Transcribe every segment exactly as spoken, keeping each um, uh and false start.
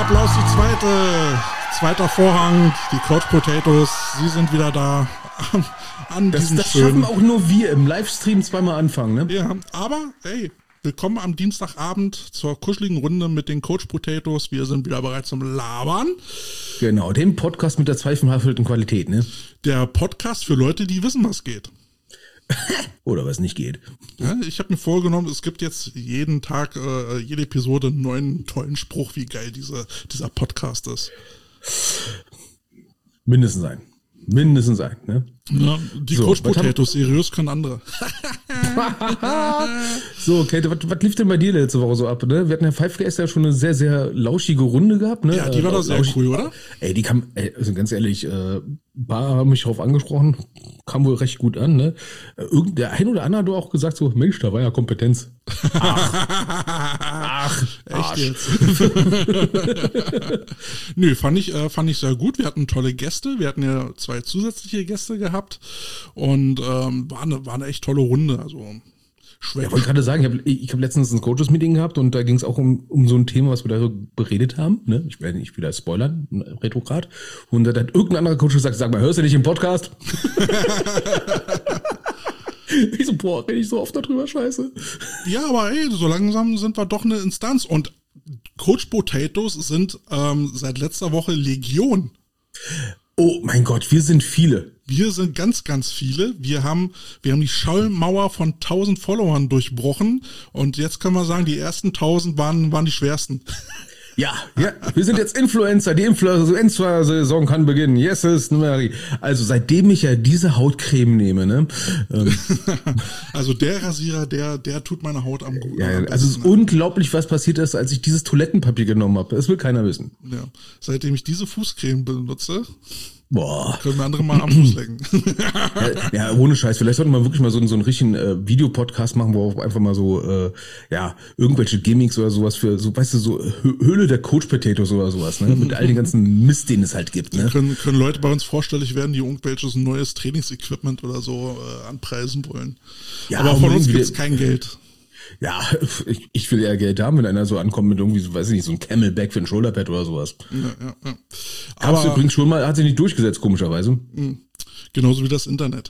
Applaus, die zweite, zweiter Vorrang, die Couch Potatoes, sie sind wieder da. An das diesem das schönen, schaffen auch nur wir im Livestream zweimal anfangen, ne? ja, aber hey, willkommen am Dienstagabend zur kuscheligen Runde mit den Couch Potatoes. Wir sind wieder bereit zum Labern. Genau, dem Podcast mit der zweifelhaften Qualität, ne? Der Podcast für Leute, die wissen, was geht. Oder was nicht geht. Ja, ich habe mir vorgenommen, es gibt jetzt jeden Tag, äh, jede Episode einen neuen tollen Spruch, wie geil diese, dieser Podcast ist. Mindestens ein. Mindestens ein, ne? Ja, die So, Couch was Potatoes, seriös können andere. So, Käthe, was, was lief denn bei dir letzte Woche so ab, ne? Wir hatten ja Five Guys ja schon eine sehr, sehr lauschige Runde gehabt, ne? Ja, die war doch sehr Lauschig- cool, oder? Ey, die kam, ey, also ganz ehrlich, äh, ein paar haben mich drauf angesprochen, kam wohl recht gut an, ne? Äh, Irgend, der ein oder andere hat auch gesagt so, Mensch, da war ja Kompetenz. Ach, Echt Arsch. jetzt? Nö, fand ich, äh, fand ich sehr gut. Wir hatten tolle Gäste. Wir hatten ja zwei zusätzliche Gäste gehabt und ähm, war eine, war eine echt tolle Runde. Also schwer. Ich wollte gerade sagen, ich habe ich hab letztens ein Coaches-Meeting gehabt und da ging es auch um, um so ein Thema, was wir da beredet haben. Ne? Ich werde nicht wieder spoilern, Retrograd. Und da hat irgendein anderer Coach gesagt, sag mal, hörst du nicht im Podcast? Ich so, boah, rede ich so oft darüber, scheiße. Ja, aber ey, so langsam sind wir doch eine Instanz. Und Couch Potatoes sind ähm, seit letzter Woche Legion. Oh mein Gott, wir sind viele. Wir sind ganz, ganz viele. Wir haben, wir haben die Schallmauer von tausend Followern durchbrochen. Und jetzt können wir sagen, die ersten tausend waren, waren die schwersten. Ja, ja, wir sind jetzt Influencer, die Influencer-Saison kann beginnen. Yes, is Mary. Also seitdem ich ja diese Hautcreme nehme, ne? Ähm, Also der Rasierer, der, der tut meine Haut am guten. ja, am also es ist besten. unglaublich, was passiert ist, als ich dieses Toilettenpapier genommen habe. Das will keiner wissen. Ja. Seitdem ich diese Fußcreme benutze, Boah. können wir andere mal am Fuß lecken. Ja, ja, ohne Scheiß. Vielleicht sollten wir wirklich mal so, einen- so einen richtigen äh, Videopodcast machen, wo auch einfach mal so, äh, ja, irgendwelche Gimmicks oder sowas für, so, weißt du, so Hö- Höhle der Coach Potatoes oder sowas, ne? Mit all den ganzen Mist, den es halt gibt, ne? können, können Leute bei uns vorstellig werden, die irgendwelches neues Trainingsequipment oder so äh, anpreisen wollen. Ja, Aber von und uns irgendwie gibt's der- kein Geld. Ja, ich, ich will eher Geld haben, wenn einer so ankommt mit irgendwie, so, weiß ich nicht, so ein Camelback für ein Shoulderpad oder sowas. Ja, ja, ja. Gab's Aber übrigens schon mal, hat sich nicht durchgesetzt, komischerweise. genauso wie das Internet.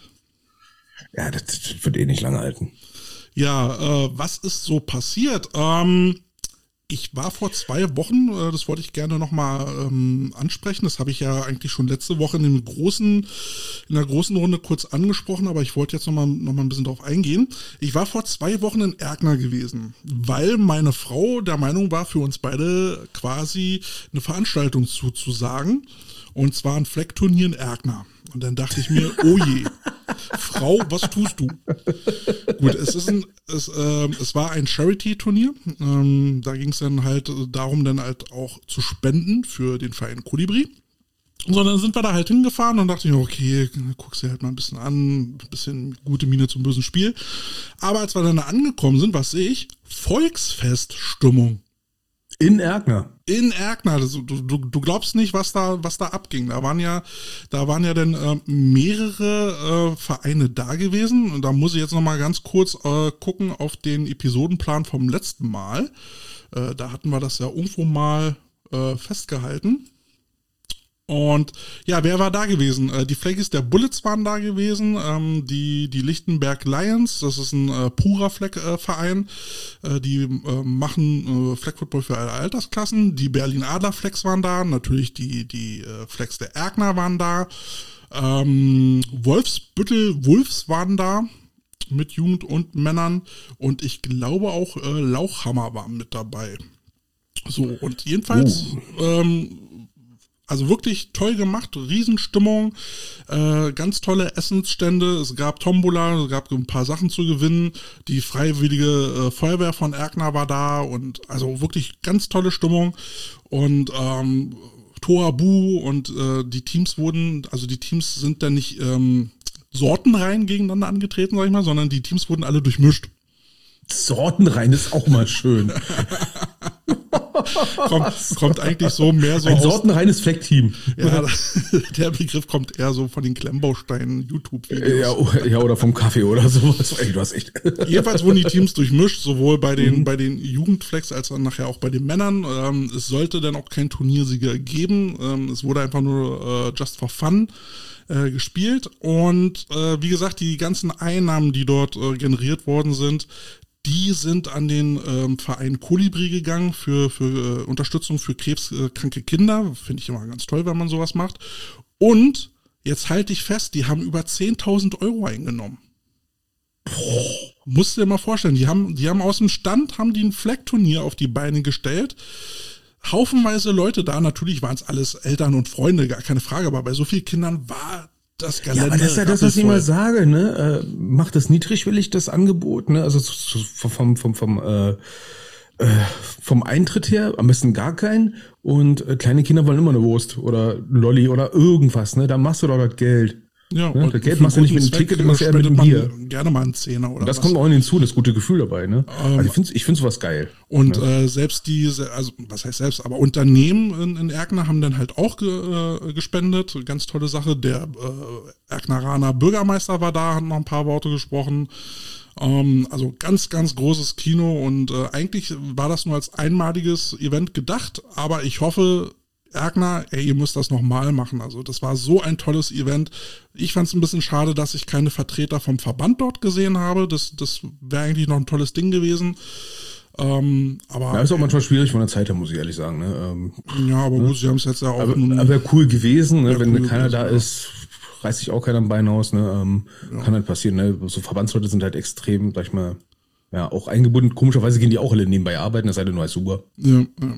Ja, das, das wird eh nicht lange halten. Ja, äh, was ist so passiert? Ähm, ich war vor zwei Wochen, äh, das wollte ich gerne nochmal ähm, ansprechen, das habe ich ja eigentlich schon letzte Woche in dem großen, in der großen Runde kurz angesprochen, aber ich wollte jetzt nochmal noch mal ein bisschen drauf eingehen. Ich war vor zwei Wochen in Erkner gewesen, weil meine Frau der Meinung war, für uns beide quasi eine Veranstaltung zuzusagen, und zwar ein Fleckturnier in Erkner. Und dann dachte ich mir, oh je, Frau, was tust du? Gut, es ist ein, es, ähm, es war ein Charity-Turnier. Ähm, da ging es dann halt darum, dann halt auch zu spenden für den Verein Kolibri. So, dann sind wir da halt hingefahren und dachte ich, okay, guck's dir halt mal ein bisschen an, ein bisschen gute Miene zum bösen Spiel. Aber als wir dann angekommen sind, was sehe ich? Volksfeststimmung. In Erkner. In Erkner, also du, du, du glaubst nicht, was da, was da abging. Da waren ja, da waren ja dann äh, mehrere äh, Vereine da gewesen. Und da muss ich jetzt noch mal ganz kurz äh, gucken auf den Episodenplan vom letzten Mal. Äh, da hatten wir das ja irgendwo mal äh, festgehalten. Und ja, wer war da gewesen? Äh, die Flaggies der Bullets waren da gewesen, ähm, die die Lichtenberg Lions, das ist ein äh, purer Flag-Verein, äh, die äh, machen äh, Flag-Football für alle Altersklassen. Die Berlin Adler Flags waren da, natürlich die die äh, Flags der Erkner waren da, ähm, Wolfsbüttel Wolfs waren da mit Jugend und Männern, und ich glaube auch äh, Lauchhammer waren mit dabei. So, und jedenfalls Oh. ähm, also wirklich toll gemacht, Riesenstimmung, äh, ganz tolle Essensstände, es gab Tombola, es gab ein paar Sachen zu gewinnen, die freiwillige äh, Feuerwehr von Erkner war da, und also wirklich ganz tolle Stimmung, und ähm, Toabu und äh, die Teams wurden, also die Teams sind dann nicht ähm, sortenrein gegeneinander angetreten, sag ich mal, sondern die Teams wurden alle durchmischt. Sortenrein ist auch mal schön. kommt, kommt eigentlich so mehr so Ein aus... sortenreines Fleckteam. Ja, der Begriff kommt eher so von den Klemmbausteinen YouTube-Videos. Ja, ja, oder vom Kaffee oder sowas. Ey, du hast echt. Jedenfalls wurden die Teams durchmischt, sowohl bei den, mhm. bei den Jugendflex als auch nachher auch bei den Männern. Ähm, es sollte dann auch kein Turniersieger geben. Ähm, es wurde einfach nur äh, just for fun äh, gespielt. Und äh, wie gesagt, die ganzen Einnahmen, die dort äh, generiert worden sind, die sind an den ähm, Verein Kolibri gegangen für, für äh, Unterstützung für krebskranke Kinder. Finde ich immer ganz toll, wenn man sowas macht. Und jetzt halte ich fest, die haben über zehntausend Euro eingenommen. Boah, musst du dir mal vorstellen, die haben, die haben aus dem Stand, haben die ein Flag-Turnier auf die Beine gestellt. Haufenweise Leute da, natürlich waren es alles Eltern und Freunde, gar keine Frage, aber bei so vielen Kindern war das Gelände. Ja, aber das ist ja das, was ich immer sage, ne? Äh, macht das niedrigwillig, das Angebot, ne? Also so, vom, vom, vom, äh, äh, vom Eintritt her am besten gar keinen. Und äh, kleine Kinder wollen immer eine Wurst oder ein Lolli oder irgendwas, ne? Da machst du doch das Geld. Ja, ne? Das Geld machst du nicht mit dem Ticket, machst du eher mit dem Bier. Gerne mal einen Zehner oder und das was. kommt auch hinzu, das gute Gefühl dabei, ne? Ähm, also ich finde ich finde sowas geil. Und ne? äh, selbst diese, also was heißt selbst, aber Unternehmen in, in Erkner haben dann halt auch ge, äh, gespendet. Ganz tolle Sache. Der äh, Erkneraner Bürgermeister war da, hat noch ein paar Worte gesprochen. Ähm, also ganz, ganz großes Kino und äh, eigentlich war das nur als einmaliges Event gedacht, aber ich hoffe, Erkner, ey, ihr müsst das nochmal machen. Also das war so ein tolles Event. Ich fand es ein bisschen schade, dass ich keine Vertreter vom Verband dort gesehen habe. Das, das wäre eigentlich noch ein tolles Ding gewesen. Ähm, aber ja, ist auch manchmal schwierig von der Zeit her, muss ich ehrlich sagen. Ne? Ähm, ja, aber ne? gut, sie haben es jetzt ja auch... Aber, aber wäre cool gewesen, ne? wenn cool keiner gewesen, da ja. ist, reißt sich auch keiner am Bein aus. Ne? Ähm, ja. Kann halt passieren. Ne? So Verbandsleute sind halt extrem, sag ich mal, ja, auch eingebunden. Komischerweise gehen die auch alle nebenbei arbeiten, das sei denn nur als super. Ja, ja.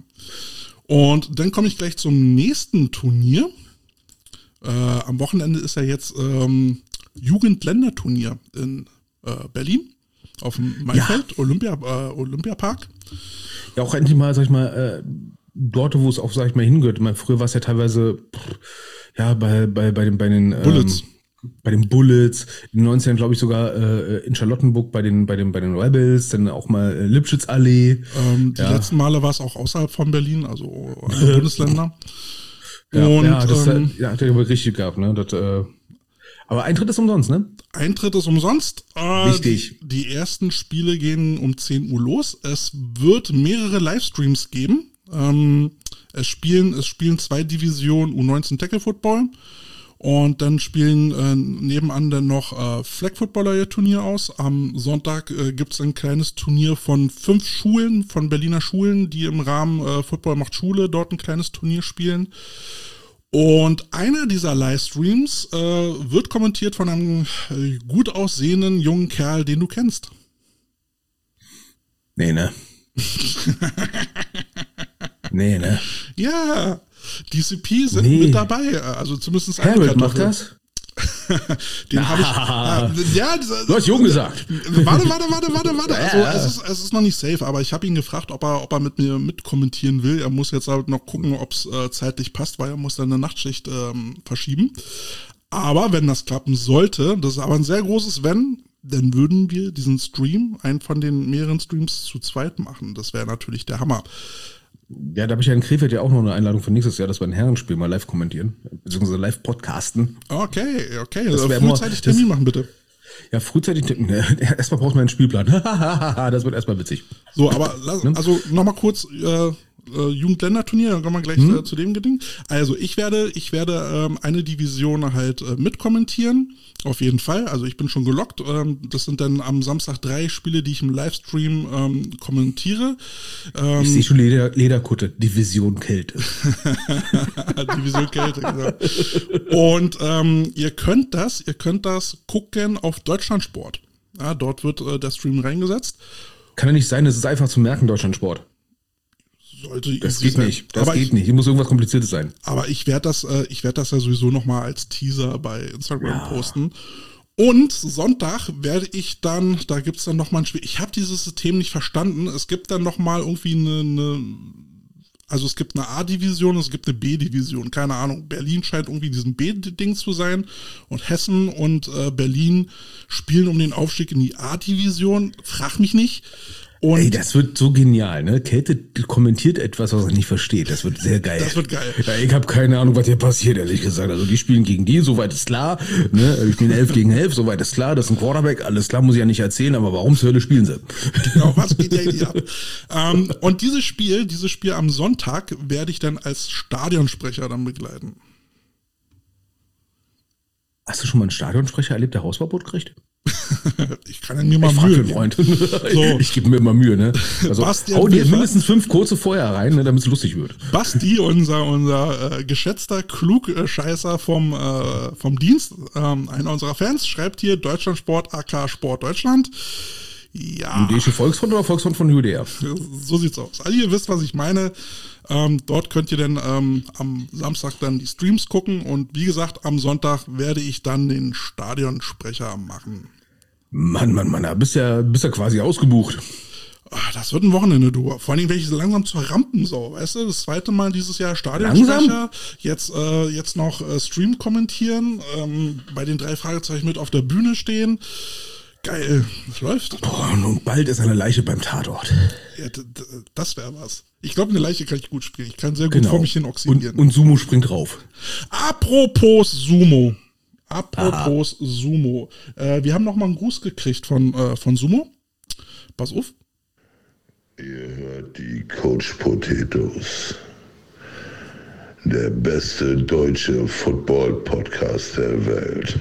Und dann komme ich gleich zum nächsten Turnier. Äh, am Wochenende ist ja jetzt ähm, Jugendländerturnier in äh, Berlin auf dem Maifeld, ja. Olympia, äh, Olympiapark. Ja, auch endlich mal, sag ich mal, äh, dort, wo es auch, sag ich mal, hingehört. Ich meine, früher war es ja teilweise, pff, ja, bei, bei, bei den, bei den Bullets. Ähm, bei den Bullets, in den neunzigern glaube ich sogar äh, in Charlottenburg bei den bei den bei den Rebels, dann auch mal äh, Lipschitzallee. Ähm, die ja. letzten Male war es auch außerhalb von Berlin, also andere Bundesländer. Ja, und, ja, das ähm, ja, hat ja aber richtig gehabt, ne? Das, äh, aber Eintritt ist umsonst, ne? Eintritt ist umsonst. Äh, Wichtig. Die, die ersten Spiele gehen um zehn Uhr los. Es wird mehrere Livestreams geben. Ähm, es spielen es spielen zwei Divisionen U neunzehn Tackle Football. Und dann spielen äh, nebenan dann noch äh, Flag Footballer ihr Turnier aus. Am Sonntag äh, gibt es ein kleines Turnier von fünf Schulen, von Berliner Schulen, die im Rahmen äh, Football macht Schule dort ein kleines Turnier spielen. Und einer dieser Livestreams äh, wird kommentiert von einem äh, gut aussehenden jungen Kerl, den du kennst. Nee, ne? nee, ne? Ja, D C P sind nee. mit dabei, also zumindest eine Harold macht das? Den habe ich. Äh, ja, du hast jung gesagt. Warte, warte, warte, warte, warte. Also es ist, es ist noch nicht safe, aber ich habe ihn gefragt, ob er, ob er mit mir mitkommentieren will. Er muss jetzt halt noch gucken, ob es äh, zeitlich passt, weil er muss dann eine Nachtschicht ähm, verschieben. Aber wenn das klappen sollte, das ist aber ein sehr großes Wenn, dann würden wir diesen Stream, einen von den mehreren Streams zu zweit machen. Das wäre natürlich der Hammer. Ja, da habe ich ja in Krefeld ja auch noch eine Einladung für nächstes Jahr, dass wir ein Herrenspiel mal live kommentieren, beziehungsweise live podcasten. Okay, okay. Das also frühzeitig das, Termin machen, bitte. Ja, frühzeitig, erstmal braucht man einen Spielplan. Das wird erstmal witzig. So, aber lass, also nochmal kurz, äh, äh, Jugendländerturnier, dann kommen wir gleich hm. äh, zu dem Geding. Also ich werde, ich werde ähm, eine Division halt äh, mitkommentieren. Auf jeden Fall, also ich bin schon gelockt. Ähm, das sind dann am Samstag drei Spiele, die ich im Livestream ähm, kommentiere. Ähm, ich sehe schon Leder, Lederkutte, Division Kälte. Division Kälte, genau. Und ähm, ihr könnt das, ihr könnt das gucken auf Deutschlandsport. Ja, dort wird äh, der Stream reingesetzt. Kann ja nicht sein, es ist einfach zu merken, Deutschlandsport. Sollte das geht sein. nicht. Das aber geht ich, nicht. Hier muss irgendwas Kompliziertes sein. Aber ich werde das, äh, ich werde das ja sowieso nochmal als Teaser bei Instagram ja. posten. Und Sonntag werde ich dann, da gibt's dann nochmal ein Spiel. Ich habe dieses System nicht verstanden. Es gibt dann nochmal irgendwie eine, eine, also es gibt eine A-Division, es gibt eine B-Division. Keine Ahnung. Berlin scheint irgendwie diesen B-Ding zu sein. Und Hessen und äh, Berlin spielen um den Aufstieg in die A-Division. Frag mich nicht. Und Ey, das wird so genial, ne? Kälte kommentiert etwas, was er nicht versteht. Das wird sehr geil. Das wird geil. Ja, ich habe keine Ahnung, was hier passiert, ehrlich gesagt. Also die spielen gegen die, soweit ist klar. Ne? Die spielen elf gegen elf, soweit ist klar. Das ist ein Quarterback, alles klar, muss ich ja nicht erzählen. Aber warum zur Hölle spielen sie? Genau, was geht ja hier ab? ähm, und dieses Spiel, dieses Spiel am Sonntag werde ich dann als Stadionsprecher dann begleiten. Hast du schon mal einen Stadionsprecher erlebt, der Hausverbot kriegt? Ich kann ja mir mal Ich frag Mühe den Freund. So. Ich gebe mir immer Mühe, ne? Also Bastian hau dir Wilfer. mindestens fünf kurze vorher rein, ne, damit es lustig wird. Basti, unser unser äh, geschätzter Klugscheißer vom äh, vom Dienst, ähm, einer unserer Fans, schreibt hier Deutschlandsport A K Sport Deutschland. Ja, Jüdische Volksfront oder Volksfront von Judäa? so sieht's aus. Also ihr wisst, was ich meine. Ähm, dort könnt ihr dann ähm, am Samstag dann die Streams gucken und wie gesagt, am Sonntag werde ich dann den Stadionsprecher machen. Mann, Mann, Mann, da bist ja, bist ja quasi ausgebucht. Ach, das wird ein Wochenende, du. Vor allen Dingen werde ich langsam zur Rampensau, weißt du? Das zweite Mal dieses Jahr Stadionsprecher. Langsam? Jetzt, äh, jetzt noch äh, Stream kommentieren, ähm, bei den drei Fragezeichen mit auf der Bühne stehen. Geil, das läuft. Boah, und bald ist eine Leiche beim Tatort. Ja, d- d- das wäre was. Ich glaube, eine Leiche kann ich gut spielen. Ich kann sehr gut Genau. vor mich hin oxidieren. Und, und Sumo springt rauf. Apropos Sumo. Apropos Sumo. Äh, wir haben noch mal einen Gruß gekriegt von, äh, von Sumo. Pass auf. Ihr hört die Coach Potatoes. Der beste deutsche Football-Podcast der Welt.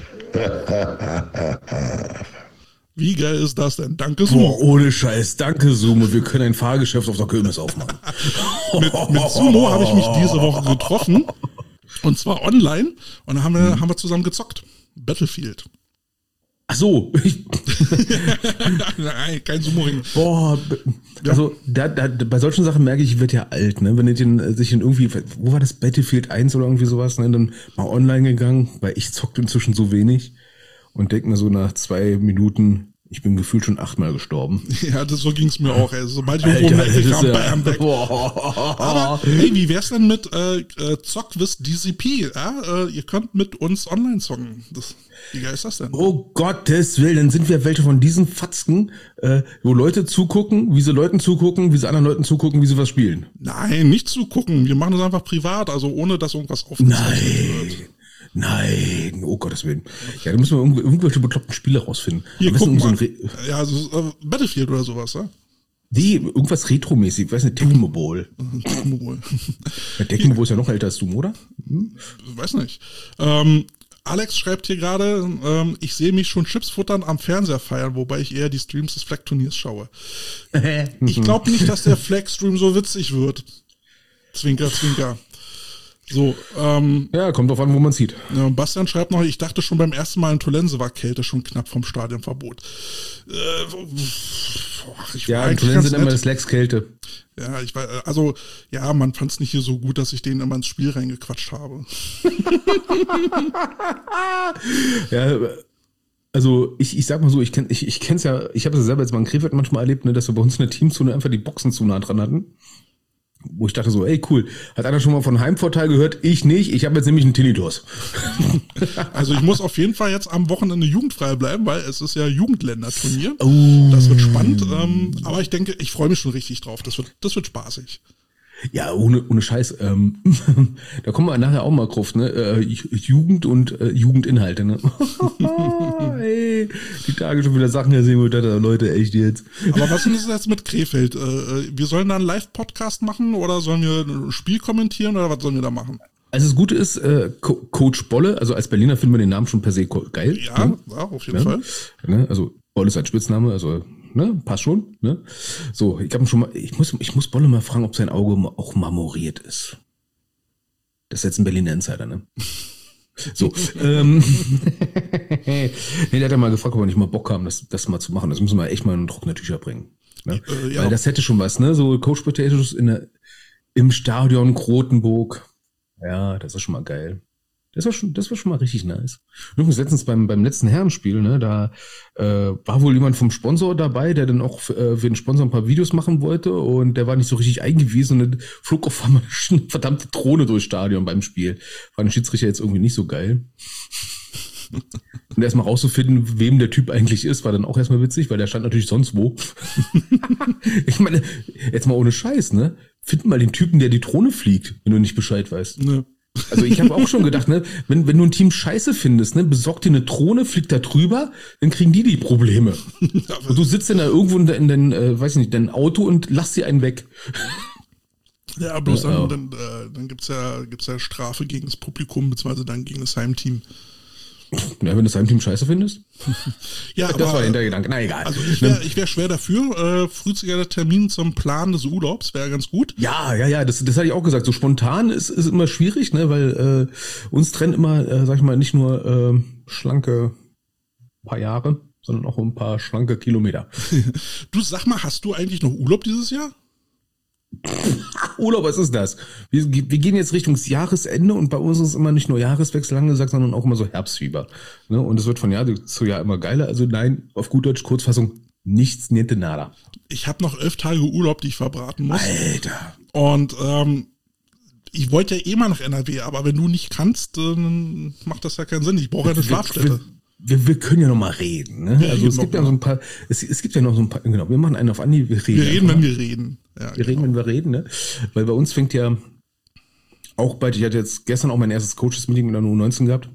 Wie geil ist das denn? Danke, Sumo. Boah, ohne Scheiß. Danke, Sumo. Wir können ein Fahrgeschäft auf der Kirmes aufmachen. Mit, mit Sumo habe ich mich diese Woche getroffen. Und zwar online. Und dann haben wir, Hm. haben wir zusammen gezockt. Battlefield. Ach so. Ich, Nein, kein Sumo-Ring. boah. Also, da, da, bei solchen Sachen merke ich, ich werde ja alt, ne? Wenn ich den, sich in irgendwie, wo war das? Battlefield eins oder irgendwie sowas, ne? Dann mal online gegangen, weil ich zockt inzwischen so wenig. Und denk mir so nach zwei Minuten, ich bin gefühlt schon achtmal gestorben. Ja, das, so ging's mir auch. Ey. Sobald ich irgendwo Alter, merke, das ist kam, ja- bam, weg. Boah. Aber hey, wie wär's denn mit äh, äh, Zockwiss D C P? Ja? Äh, ihr könnt mit uns online zocken. Das, wie geil ist das denn? Oh Gottes Willen, dann sind wir welche von diesen Fatzken, äh, wo Leute zugucken, wie sie Leuten zugucken, wie sie anderen Leuten zugucken, wie sie was spielen. Nein, nicht zugucken. Wir machen das einfach privat, also ohne dass irgendwas aufgezeichnet wird. Nein, oh Gottes Willen. Ja, da müssen wir irgendw- irgendwelche bekloppten Spiele rausfinden. Hier, Am besten guck mal. so ein Re- Ja, also, äh, Battlefield oder sowas, ja? Nee, irgendwas Retromäßig, ich weiß nicht, Tecmo Bowl. Wohl. Ja, Tecmo Bowl ist ja noch älter als du, oder? Weiß nicht. Ähm, Alex schreibt hier gerade, ähm, ich sehe mich schon Chips futtern am Fernseher feiern, wobei ich eher die Streams des Flag-Turniers schaue. Ich glaube nicht, dass der Flag-Stream so witzig wird. Zwinker, zwinker. So, ähm, Ja, kommt drauf an, wo man sieht. ja, Bastian schreibt noch, ich dachte schon beim ersten Mal in Tolense war Kälte schon knapp vom Stadionverbot. Äh, boah, ich Ja, war in eigentlich Tulen ganz sind immer nett. das Lex-Kälte. Ja, ich war, also, ja, man fand es nicht hier so gut, dass ich denen immer ins Spiel reingequatscht habe. Ja, also ich, ich sag mal so, ich kenn, ich, ich kenn's ja, ich habe es ja selber jetzt mal in Krefeld manchmal erlebt, ne, dass wir bei uns in der Teamzone einfach die Boxen zu nah dran hatten. Wo ich dachte so, ey cool, hat einer schon mal von Heimvorteil gehört? Ich nicht, ich habe jetzt nämlich einen Tinnitus. Also ich muss auf jeden Fall jetzt am Wochenende jugendfrei bleiben, weil es ist ja Jugendländerturnier. Oh. Das wird spannend, ähm, aber ich denke, ich freue mich schon richtig drauf. Das wird, das wird spaßig. Ja, ohne, ohne Scheiß. Ähm, da kommen wir nachher auch mal drauf, ne? Äh, Jugend und äh, Jugendinhalte, ne? Ey, die Tage schon wieder Sachen gesehen, wo ich dachte, Leute, echt jetzt. Aber was ist jetzt mit Krefeld? Äh, wir sollen da einen Live-Podcast machen oder sollen wir ein Spiel kommentieren oder was sollen wir da machen? Also das Gute ist, äh, Co- Coach Bolle, also als Berliner finden wir den Namen schon per se ko- geil. Ja, ne? ja auf jeden Ja. Fall. Ne? Also Bolle ist ein Spitzname, also ne, passt schon. Ne? So, ich habe schon mal, ich muss, ich muss Bolle mal fragen, ob sein Auge ma- auch marmoriert ist. Das ist jetzt ein Berliner Insider, ne? So, ähm, nee, der hat ja mal gefragt, ob wir nicht mal Bock haben, das, das mal zu machen. Das müssen wir echt mal in trockene Tücher bringen. Ne? Äh, ja. Weil das hätte schon was, ne? So Coach Potatoes in der, im Stadion Krotenburg. Ja, das ist schon mal geil. Das war schon, das war schon mal richtig nice. Übrigens letztens beim, beim letzten Herrenspiel, ne, da äh, war wohl jemand vom Sponsor dabei, der dann auch äh, für den Sponsor ein paar Videos machen wollte und der war nicht so richtig eingewiesen und dann flog auf einmal eine verdammte Drohne durchs Stadion beim Spiel. War den Schiedsrichter jetzt irgendwie nicht so geil. Und erstmal rauszufinden, wem der Typ eigentlich ist, war dann auch erstmal witzig, weil der stand natürlich sonst wo. Ich meine, jetzt mal ohne Scheiß, ne? Find mal den Typen, der die Drohne fliegt, wenn du nicht Bescheid weißt. Ne. Also ich habe auch schon gedacht, ne, wenn wenn du ein Team Scheiße findest, ne, besorg dir eine Drohne, fliegt da drüber, dann kriegen die die Probleme. Und du sitzt dann da irgendwo in dein, in dein äh, weiß ich nicht, dein Auto und lass sie einen weg. Ja, bloß Ja, dann, dann, äh, dann gibt's ja, gibt's ja Strafe gegen das Publikum, beziehungsweise dann gegen das Heimteam. Ja, wenn du das Heimteam Scheiße findest. Ja, Das aber, war der Gedanke. Na egal. Also ich wäre ich wär schwer dafür. Äh, frühzeitiger Termin zum Plan des Urlaubs wäre ganz gut. Ja, ja, ja, das, das hatte ich auch gesagt. So spontan ist, ist immer schwierig, ne, weil äh, uns trennt immer, äh, sag ich mal, nicht nur äh, schlanke paar Jahre, sondern auch ein paar schlanke Kilometer. Du, sag mal, hast du eigentlich noch Urlaub dieses Jahr? Urlaub, was ist das? Wir, wir gehen jetzt Richtung Jahresende und bei uns ist immer nicht nur Jahreswechsel angesagt, sondern auch immer so Herbstfieber. Ne? Und es wird von Jahr zu Jahr immer geiler. Also nein, auf gut Deutsch, Kurzfassung, nichts, niente nada. Ich habe noch elf Tage Urlaub, die ich verbraten muss. Alter. Und ähm, ich wollte ja eh mal nach N R W, aber wenn du nicht kannst, dann macht das ja keinen Sinn. Ich brauche ja eine Schlafstätte. Wir, wir können ja noch mal reden, ne? Wir also reden es gibt ja mal. so ein paar, es, es gibt ja noch so ein paar, genau, wir machen einen auf Andi, wir reden. Wir reden, einfach wenn mal. wir reden. Ja, Wir genau. reden, wenn wir reden, ne? Weil bei uns fängt ja auch bald, ich hatte jetzt gestern auch mein erstes Coaches-Meeting mit einer U neunzehn gehabt,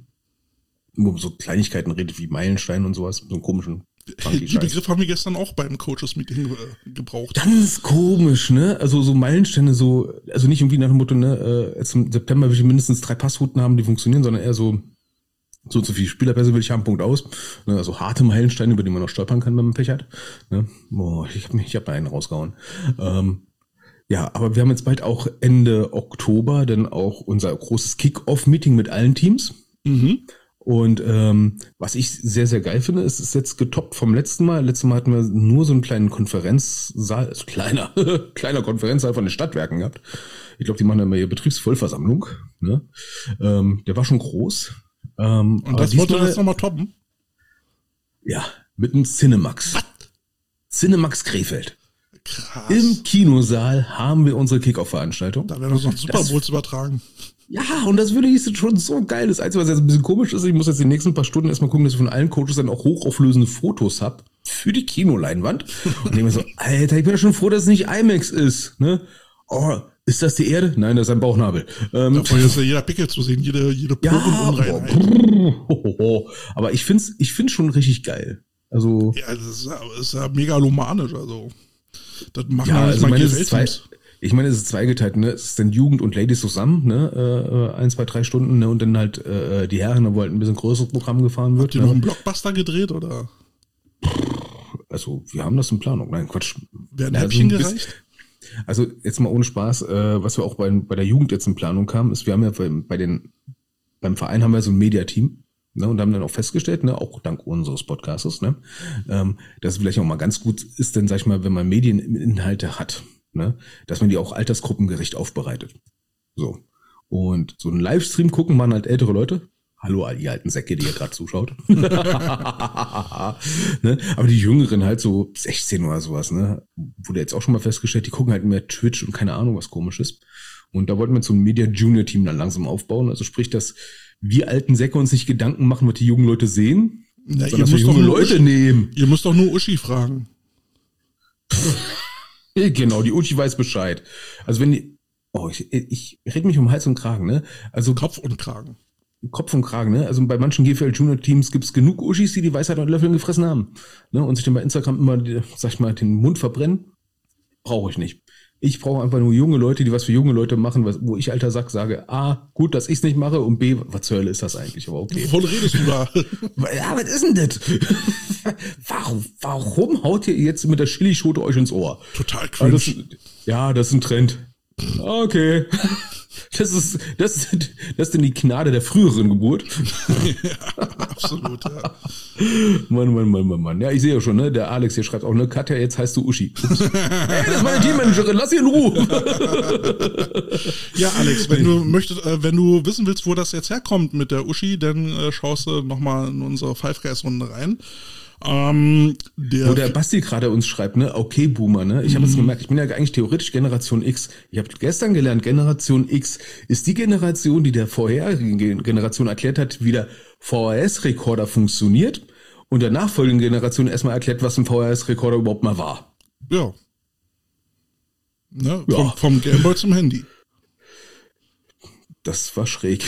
wo so Kleinigkeiten redet wie Meilenstein und sowas, so einen komischen funky Die Scheiß. Begriffe haben wir gestern auch beim Coaches-Meeting äh, gebraucht. Ganz komisch, ne? Also so Meilensteine, so, also nicht irgendwie nach dem Motto, ne, äh, jetzt im September will ich mindestens drei Passrouten haben, die funktionieren, sondern eher so, so und so viele Spielerpässe will ich haben, Punkt aus. Ne, also harte Meilensteine, über die man noch stolpern kann, wenn man Pech hat. Ne? Boah, ich hab, mich- ich hab da einen rausgehauen. Ähm, ja, aber wir haben jetzt bald auch Ende Oktober dann auch unser großes Kick-Off-Meeting mit allen Teams. Mhm. Und ähm, was ich sehr, sehr geil finde, ist, ist jetzt getoppt vom letzten Mal. Letztes Mal hatten wir nur so einen kleinen Konferenzsaal, also kleiner, kleiner Konferenzsaal von den Stadtwerken gehabt. Ich glaube, die machen dann mal ihre Betriebsvollversammlung. Ne? Ähm, der war schon groß. Ähm, Und aber das wollte diesmal- jetzt nochmal toppen. Ja, mit dem Cinemax. Was? Cinemax Krefeld. Krass. Im Kinosaal haben wir unsere Kickoff-Veranstaltung. Da werden wir noch Super Bowls übertragen. Ja, und das würde ich schon so geil. Das Einzige, was jetzt ein bisschen komisch ist, ich muss jetzt die nächsten paar Stunden erstmal gucken, dass ich von allen Coaches dann auch hochauflösende Fotos hab für die Kinoleinwand. Und ich mir so, Alter, ich bin ja schon froh, dass es nicht IMAX ist. Ne? Oh, ist das die Erde? Nein, das ist ein Bauchnabel. Ähm, Davon ist ja jeder Pickel zu sehen, jede, jede ja, Porenunreinheit. boah, ho, ho, ho. Aber ich find's, ich find's schon richtig geil. Also, Ja, das ist ja, das ist ja megalomanisch, also. Das machen ja, ja nicht also mal meine, G es F ist zwei, L-Teams. ich meine, es ist zweigeteilt, ne? Es ist dann Jugend und Ladies zusammen, ne? Äh, ein, zwei, drei Stunden, ne? Und dann halt äh, die Herren, wo halt ein bisschen größeres Programm gefahren wird. Habt ihr Ne? noch einen Blockbuster gedreht, oder? Also, wir haben das in Planung. Nein, Quatsch. Werden Ja, Häppchen so ein bisschen- gereicht? Also jetzt mal ohne Spaß, äh, was wir auch bei, bei der Jugend jetzt in Planung haben, ist, wir haben ja bei, bei den, beim Verein haben wir so ein Mediateam, ne, und haben dann auch festgestellt, ne, auch dank unseres Podcastes, ne, ähm, dass es vielleicht auch mal ganz gut ist, denn sag ich mal, wenn man Medieninhalte hat, ne, dass man die auch altersgruppengerecht aufbereitet. So. Und so einen Livestream gucken machen halt ältere Leute. Hallo, all ihr alten Säcke, die ihr gerade zuschaut. Ne? Aber die Jüngeren halt so sechzehn oder sowas, ne? Wurde jetzt auch schon mal festgestellt, die gucken halt mehr Twitch und keine Ahnung, was Komisches. Und da wollten wir so ein Media Junior Team dann langsam aufbauen. Also sprich, dass wir alten Säcke uns nicht Gedanken machen, was die jungen Leute sehen, Ja, sondern dass wir junge nur Leute Uschi, nehmen. ihr müsst doch nur Uschi fragen. Genau, die Uchi weiß Bescheid. Also wenn die, oh, ich, ich rede mich um Hals und Kragen, ne? Also Kopf und Kragen. Kopf und Kragen, ne? Also bei manchen G F L Junior Teams gibt's genug Uschis, die die Weisheit und Löffeln gefressen haben, ne? Und sich dann bei Instagram immer, die, sag ich mal, den Mund verbrennen. Brauche ich nicht. Ich brauche einfach nur junge Leute, die was für junge Leute machen, was, wo ich alter Sack sage, A, gut, dass ich's nicht mache, und B, was zur Hölle ist das eigentlich, aber okay. Wovon redest du da? Ja, was ist denn das? Warum, warum haut ihr jetzt mit der Chilischote euch ins Ohr? Total Ah, cringe. das, ja, das ist ein Trend. Okay. Das ist, das, das ist denn die Gnade der früheren Geburt. Ja, absolut, ja. Mann, Mann, Mann, Mann, Mann. Ja, ich sehe ja schon, ne? Der Alex hier schreibt auch, ne? Katja, jetzt heißt du Uschi. Hey, das ist meine Teammanagerin, lass sie in Ruhe. Ja, Alex, wenn du möchtest, äh, wenn du wissen willst, wo das jetzt herkommt mit der Uschi, dann äh, schaust du nochmal in unsere Five Guys Runde rein. Ähm, der, Wo der Basti gerade uns schreibt, ne? Okay, Boomer, ne? Ich habe jetzt gemerkt, ich bin ja eigentlich theoretisch Generation X. Ich habe gestern gelernt, Generation X ist die Generation, die der vorherigen Generation erklärt hat, wie der V H S-Rekorder funktioniert und der nachfolgenden Generation erstmal erklärt, was ein V H S-Rekorder überhaupt mal war. Ja. Ne, Ja. vom, vom Gameboy zum Handy. Das war schräg.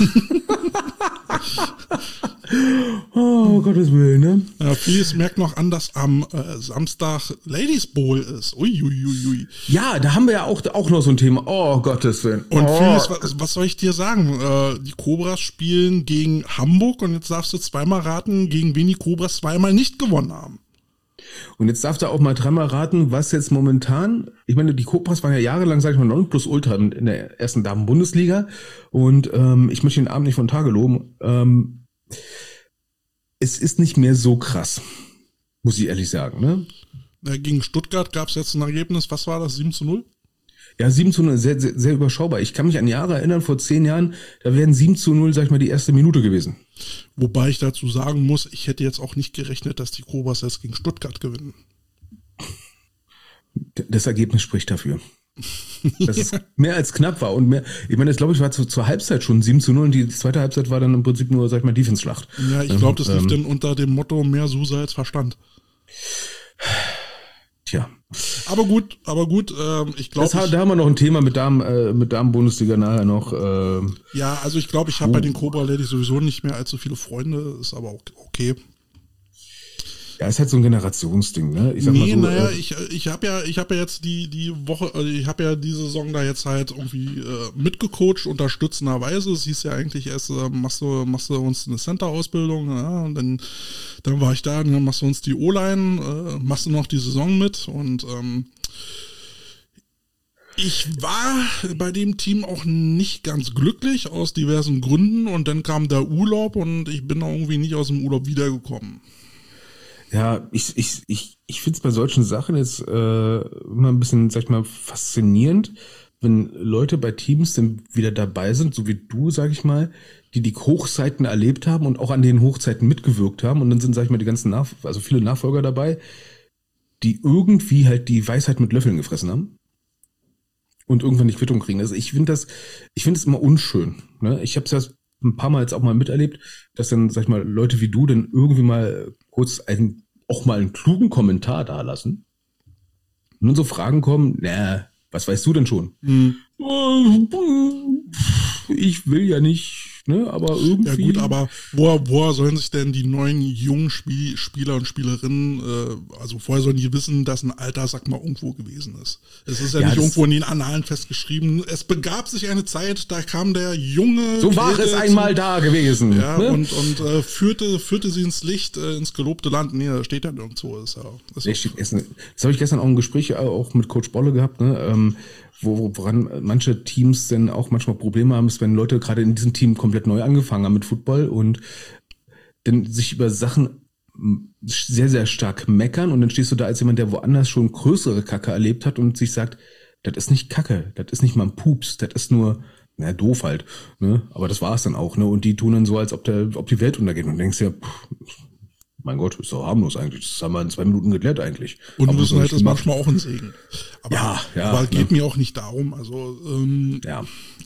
Oh, Gottes Willen, ne? Ja, vieles merkt noch an, dass am äh, Samstag Ladies Bowl ist. Uiuiui. Ja, da haben wir ja auch, auch noch so ein Thema. Oh, Gottes Willen. Und oh. vieles, was, was soll ich dir sagen? Äh, die Cobras spielen gegen Hamburg und jetzt darfst du zweimal raten, gegen wen die Cobras zweimal nicht gewonnen haben. Und jetzt darfst du auch mal dreimal raten, was jetzt momentan, ich meine, die Cobras waren ja jahrelang, sag ich mal, Nonplusultra in der ersten Damen-Bundesliga und ähm, ich möchte den Abend nicht von Tage loben. Ähm, es ist nicht mehr so krass, muss ich ehrlich sagen, ne? Äh, gegen Stuttgart gab es jetzt ein Ergebnis, was war das, sieben zu null? Ja, sieben zu null, sehr, sehr, sehr überschaubar. Ich kann mich an Jahre erinnern, vor zehn Jahren, da wären sieben zu null, sag ich mal, die erste Minute gewesen. Wobei ich dazu sagen muss, ich hätte jetzt auch nicht gerechnet, dass die Cobras jetzt gegen Stuttgart gewinnen. Das Ergebnis spricht dafür. Dass es mehr als knapp war und mehr, ich meine, das glaube ich war zu, zur Halbzeit schon sieben zu null und die zweite Halbzeit war dann im Prinzip nur, sag ich mal, Defense-Schlacht. Ja, ich glaube, das lief ähm, dann unter dem Motto mehr Suse als Verstand. Tja. Aber gut, aber gut, ähm, ich glaube. Da haben wir noch ein Thema mit Damen, äh, mit Damen-Bundesliga nachher noch. Äh, ja, also ich glaube, ich habe bei den Cobra Ladies sowieso nicht mehr allzu viele Freunde, ist aber okay. Ja, ist halt so ein Generationsding, ne? Ich sag nee, mal so, naja, äh, ich, ich habe ja, ich habe ja jetzt die, die Woche, also ich habe ja die Saison da jetzt halt irgendwie äh, mitgecoacht, unterstützenderweise. Es hieß ja eigentlich erst, äh, machst du, machst du uns eine Center-Ausbildung, ja, und dann, dann war ich da, und dann machst du uns die O-Line, äh, machst du noch die Saison mit und ähm, ich war bei dem Team auch nicht ganz glücklich aus diversen Gründen und dann kam der Urlaub und ich bin da irgendwie nicht aus dem Urlaub wiedergekommen. Ja, ich, ich, ich, ich finde es bei solchen Sachen jetzt äh, immer ein bisschen, sag ich mal, faszinierend, wenn Leute bei Teams dann wieder dabei sind, so wie du, sag ich mal, die die Hochzeiten erlebt haben und auch an den Hochzeiten mitgewirkt haben und dann sind, sag ich mal, die ganzen Nach also viele Nachfolger dabei, die irgendwie halt die Weisheit mit Löffeln gefressen haben und irgendwann die Quittung kriegen. Also ich finde das, ich finde es immer unschön. Ne? Ich habe es ja ein paar Mal jetzt auch mal miterlebt, dass dann, sag ich mal, Leute wie du dann irgendwie mal kurz einen, auch mal einen klugen Kommentar da lassen. Und dann so Fragen kommen, na, was weißt du denn schon? Mhm. Ich will ja nicht, ne, aber irgendwie. Ja gut, aber woher, woher sollen sich denn die neuen jungen Spiel, Spieler und Spielerinnen, äh, also vorher sollen die wissen, dass ein alter Sack mal irgendwo gewesen ist. Es ist ja, ja nicht irgendwo in den Annalen festgeschrieben. Es begab sich eine Zeit, da kam der junge... So war es einmal da gewesen. Ja, ne? und, und äh, führte, führte sie ins Licht, äh, ins gelobte Land. Nee, da steht ja nirgendwo. Ist ja, ist das das habe ich gestern auch im Gespräch auch mit Coach Bolle gehabt, ne, ähm, Wo, woran manche Teams denn auch manchmal Probleme haben, ist, wenn Leute gerade in diesem Team komplett neu angefangen haben mit Football und dann sich über Sachen sehr, sehr stark meckern und dann stehst du da als jemand, der woanders schon größere Kacke erlebt hat und sich sagt, das ist nicht Kacke, das ist nicht mal ein Pups, das ist nur, na, doof halt, ne, aber das war's dann auch, ne, und die tun dann so, als ob der, ob die Welt untergeht und du denkst ja, pff, mein Gott, ist doch harmlos eigentlich. Das haben wir in zwei Minuten geklärt eigentlich. Unwissenheit ist manchmal auch ein Segen. Aber, ja, ja, aber geht ne? mir auch nicht darum. Also ähm, ja.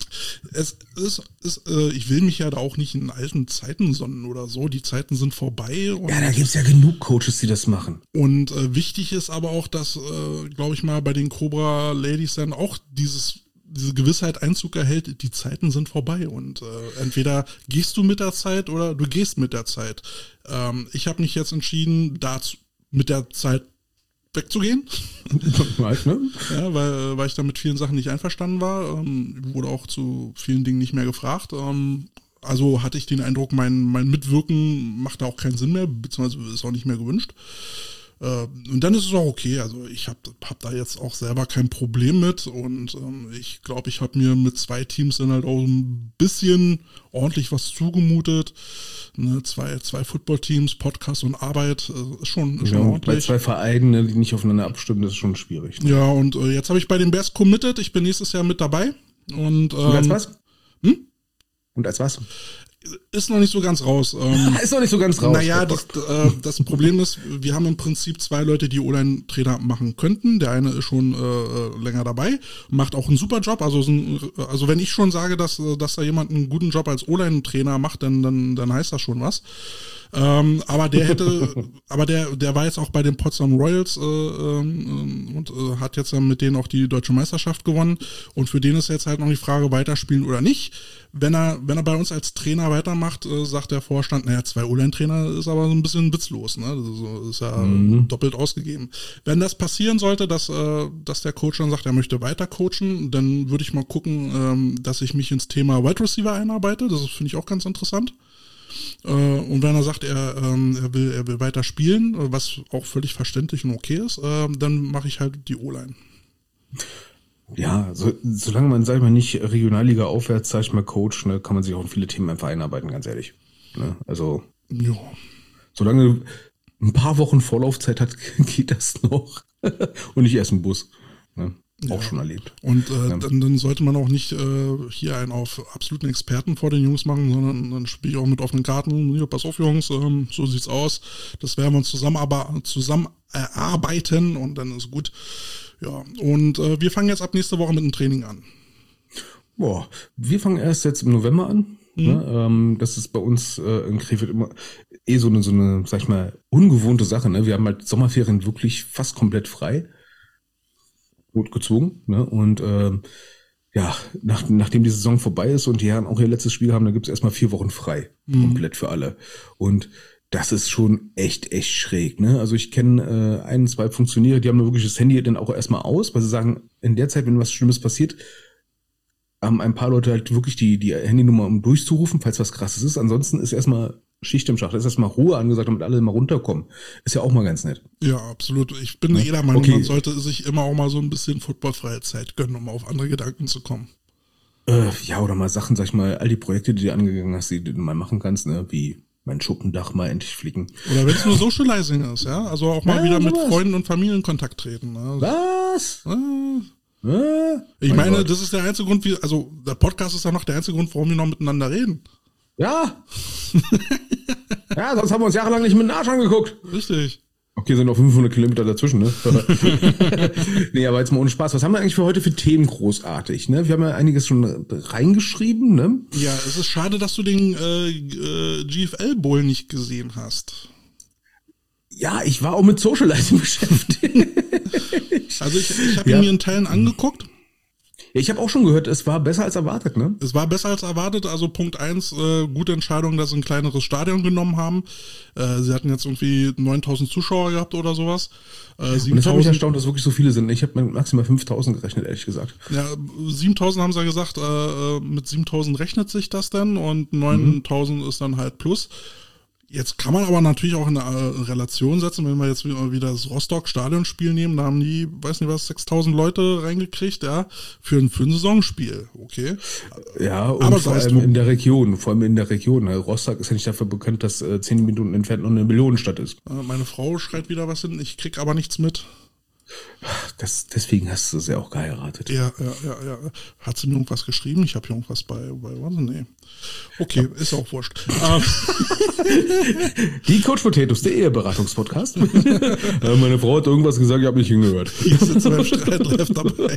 es ist, ist äh, ich will mich ja da auch nicht in alten Zeiten sonnen oder so. Die Zeiten sind vorbei. Und, ja, da gibt's ja genug Coaches, die das machen. Und äh, wichtig ist aber auch, dass, äh, glaube ich mal, bei den Cobra Ladies dann auch dieses diese Gewissheit Einzug erhält, die Zeiten sind vorbei und äh, entweder gehst du mit der Zeit oder du gehst mit der Zeit. Ähm, ich habe mich jetzt entschieden, dazu, mit der Zeit wegzugehen. Halt, ne? Ja, weil, weil ich da mit vielen Sachen nicht einverstanden war. Ähm, wurde auch zu vielen Dingen nicht mehr gefragt. Ähm, also hatte ich den Eindruck, mein, mein Mitwirken macht da auch keinen Sinn mehr, beziehungsweise ist auch nicht mehr gewünscht. Und dann ist es auch okay, also ich habe hab da jetzt auch selber kein Problem mit und ähm, ich glaube, ich habe mir mit zwei Teams dann halt auch ein bisschen ordentlich was zugemutet. Ne, zwei zwei Football-Teams, Podcast und Arbeit, äh, ist schon, ist schon ja, ordentlich. Bei zwei Vereinen, die nicht aufeinander abstimmen, das ist schon schwierig. Ne? Ja, und äh, jetzt habe ich bei den Bears committed, ich bin nächstes Jahr mit dabei. Und, ähm, und als was? Hm? Und als was? Ist noch nicht so ganz raus. Ähm, ist noch nicht so ganz raus. Naja, das, äh, das Problem ist, wir haben im Prinzip zwei Leute, die O-Line-Trainer machen könnten. Der eine ist schon äh, länger dabei, macht auch einen super Job. Also, also wenn ich schon sage, dass, dass da jemand einen guten Job als O-Line-Trainer macht, dann, dann, dann heißt das schon was. Ähm, aber der hätte, aber der, der war jetzt auch bei den Potsdam Royals äh, ähm, und äh, hat jetzt dann mit denen auch die deutsche Meisterschaft gewonnen. Und für den ist jetzt halt noch die Frage, weiterspielen oder nicht. Wenn er, wenn er bei uns als Trainer weitermacht, äh, sagt der Vorstand, naja, zwei O-Line-Trainer ist aber so ein bisschen witzlos, ne? Das ist ja mhm. doppelt ausgegeben. Wenn das passieren sollte, dass, äh, dass der Coach dann sagt, er möchte weiter coachen, dann würde ich mal gucken, ähm, dass ich mich ins Thema Wide Receiver einarbeite. Das finde ich auch ganz interessant. Und wenn er sagt, er, ähm, er will, er will weiter spielen, was auch völlig verständlich und okay ist, äh, dann mache ich halt die O-Line. Ja, so, solange man, sag ich mal, nicht Regionalliga aufwärts, sag ich mal, Coach, ne, kann man sich auch in viele Themen einfach einarbeiten, ganz ehrlich. Ne, also, ja. Solange ein paar Wochen Vorlaufzeit hat, geht das noch. Und nicht erst im Bus. Ne? Auch ja. schon erlebt. Und äh, ja. dann, dann sollte man auch nicht äh, hier einen auf absoluten Experten vor den Jungs machen, sondern dann spiele ich auch mit offenen Karten. Ja, pass auf, Jungs, ähm, so sieht's aus. Das werden wir uns zusammen, aber zusammen erarbeiten und dann ist gut. Ja, und äh, wir fangen jetzt ab nächste Woche mit dem Training an. Boah, wir fangen erst jetzt im November an. Mhm. Ne? Ähm, das ist bei uns äh, in Krefeld immer eh so eine, so eine, sag ich mal, ungewohnte Sache. Ne? Wir haben halt Sommerferien wirklich fast komplett frei. Gut gezwungen, ne? Und ähm, ja, nach, nachdem die Saison vorbei ist und die Herren auch ihr letztes Spiel haben, dann gibt's erstmal vier Wochen frei. Mhm. Komplett für alle. Und das ist schon echt, echt schräg, ne? Also ich kenne äh, ein, zwei Funktionäre, die haben wirklich das Handy dann auch erstmal aus, weil sie sagen, in der Zeit, wenn was Schlimmes passiert, haben ein paar Leute halt wirklich die, die Handynummer, um durchzurufen, falls was Krasses ist. Ansonsten ist erstmal Schicht im Schacht. Das ist erstmal Ruhe angesagt, damit alle mal runterkommen. Ist ja auch mal ganz nett. Ja, absolut. Ich bin ja. jeder Meinung, okay. Man sollte sich immer auch mal so ein bisschen footballfreie Zeit gönnen, um auf andere Gedanken zu kommen. Äh, ja, oder mal Sachen, sag ich mal, all die Projekte, die du angegangen hast, die du mal machen kannst, ne, wie mein Schuppendach mal endlich flicken. Oder wenn es nur Socializing ist, ja. Also auch mal ja, wieder mit was. Freunden und Familien in Kontakt treten. Ne? Was? Äh, äh, ich meine, Gott. Das ist der einzige Grund, wie, also der Podcast ist ja noch der einzige Grund, warum wir noch miteinander reden. Ja. Ja, sonst haben wir uns jahrelang nicht mit dem Arsch angeguckt. Richtig. Okay, sind noch fünfhundert Kilometer dazwischen, ne? Nee, aber jetzt mal ohne Spaß. Was haben wir eigentlich für heute für Themen großartig, ne? Wir haben ja einiges schon reingeschrieben, ne? Ja, es ist schade, dass du den äh, äh, G F L Bowl nicht gesehen hast. Ja, ich war auch mit Socializing beschäftigt. Also ich, ich habe ja. ihn mir in Teilen angeguckt. Ich habe auch schon gehört, es war besser als erwartet, ne? Es war besser als erwartet, also Punkt eins, äh, gute Entscheidung, dass sie ein kleineres Stadion genommen haben. Äh, sie hatten jetzt irgendwie neuntausend Zuschauer gehabt oder sowas. Äh, Und das hat mich erstaunt, dass wirklich so viele sind. Ich habe mit maximal fünftausend gerechnet, ehrlich gesagt. Ja, siebentausend haben sie ja gesagt, äh, mit siebentausend rechnet sich das dann und neuntausend mhm. ist dann halt plus. Jetzt kann man aber natürlich auch in eine Relation setzen, wenn wir jetzt wieder das Rostock-Stadionspiel nehmen, da haben die, weiß nicht was, sechstausend Leute reingekriegt, ja, für ein, für ein Saisonspiel, okay. Ja, und aber vor allem in der Region, vor allem in der Region. Rostock ist ja nicht dafür bekannt, dass äh, zehn Minuten entfernt noch eine Millionenstadt ist. Meine Frau schreit wieder was hin, ich krieg aber nichts mit. Das, deswegen hast du sie auch geheiratet. Ja, ja, ja, ja. Hat sie mir irgendwas geschrieben? Ich habe hier irgendwas bei, bei, warte, nee. Okay, ja. Ist auch wurscht. Die Coach Potatoes, der Eheberatungspodcast. Meine Frau hat irgendwas gesagt, ich habe nicht hingehört. Hier sind zwölf Streitreff dabei.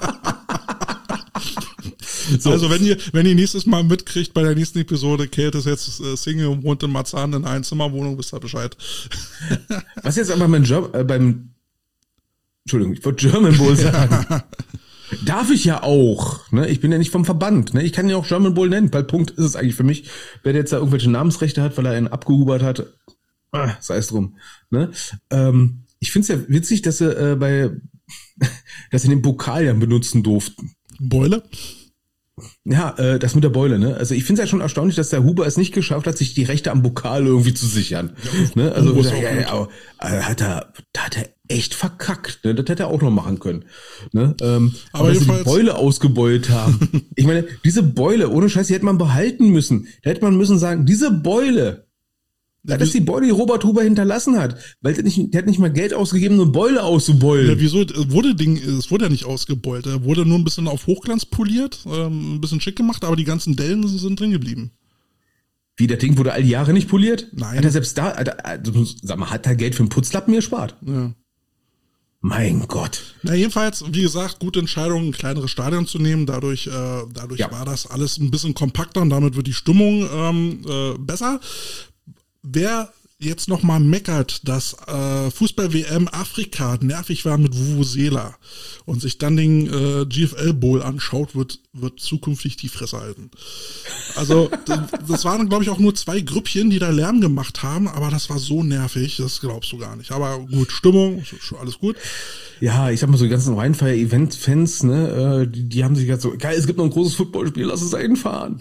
So. Also wenn ihr, wenn ihr nächstes Mal mitkriegt bei der nächsten Episode, Kate ist jetzt äh, Single und wohnt in Marzahn in einer Einzimmerwohnung, wisst ihr Bescheid. Was jetzt aber mein Job, äh, beim Entschuldigung, ich wollte German Bowl sagen. Ja. Darf ich ja auch, ne? Ich bin ja nicht vom Verband, ne? Ich kann ja auch German Bowl nennen, weil Punkt ist es eigentlich für mich. Wer jetzt da irgendwelche Namensrechte hat, weil er einen abgehubert hat, ah, sei es drum, ne? Ähm, ich find's ja witzig, dass sie äh, bei, dass sie den Pokal ja benutzen durften. Beule? Ja, äh, das mit der Beule, ne? Also ich finde es ja schon erstaunlich, dass der Huber es nicht geschafft hat, sich die Rechte am Pokal irgendwie zu sichern. Ja, ne? Also ja, ja, ja, äh, hat er, da hat er echt verkackt, ne? Das hätte er auch noch machen können. Ne? Ähm, aber aber dass sie die Beule ausgebeult haben. Ich meine, diese Beule, ohne Scheiß, die hätte man behalten müssen. Da hätte man müssen sagen, diese Beule, ja, das ist die Beule, die Robert Huber hinterlassen hat. Weil der, nicht, der hat nicht mal Geld ausgegeben, eine Beule auszubeulen. Ja, wieso? Wurde Ding, es wurde ja nicht ausgebeult. Er wurde nur ein bisschen auf Hochglanz poliert, ähm, ein bisschen schick gemacht, aber die ganzen Dellen sind drin geblieben. Wie, der Ding wurde all die Jahre nicht poliert? Nein. Hat er selbst da, also, sag mal, hat er Geld für einen Putzlappen gespart? Ja. Mein Gott. Na, jedenfalls, wie gesagt, gute Entscheidung, ein kleineres Stadion zu nehmen. Dadurch, äh, dadurch Ja. war das alles ein bisschen kompakter und damit wird die Stimmung ähm, äh, besser. Wer jetzt nochmal meckert, dass äh, Fußball-W M Afrika nervig war mit Vuvuzela und sich dann den äh, G F L Bowl anschaut, wird wird zukünftig die Fresse halten. Also d- das waren, glaube ich, auch nur zwei Grüppchen, die da Lärm gemacht haben, aber das war so nervig, das glaubst du gar nicht. Aber gut, Stimmung, ist schon alles gut. Ja, ich sag mal so, die ganzen Rheinfeier-Event-Fans, ne, äh, die, die haben sich jetzt so, geil, es gibt noch ein großes Footballspiel, lass es einfahren.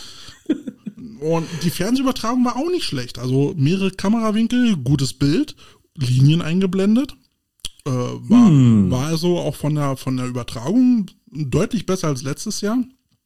Und die Fernsehübertragung war auch nicht schlecht. Also mehrere Kamerawinkel, gutes Bild, Linien eingeblendet. Äh, war, hm. war also auch von der, von der Übertragung deutlich besser als letztes Jahr.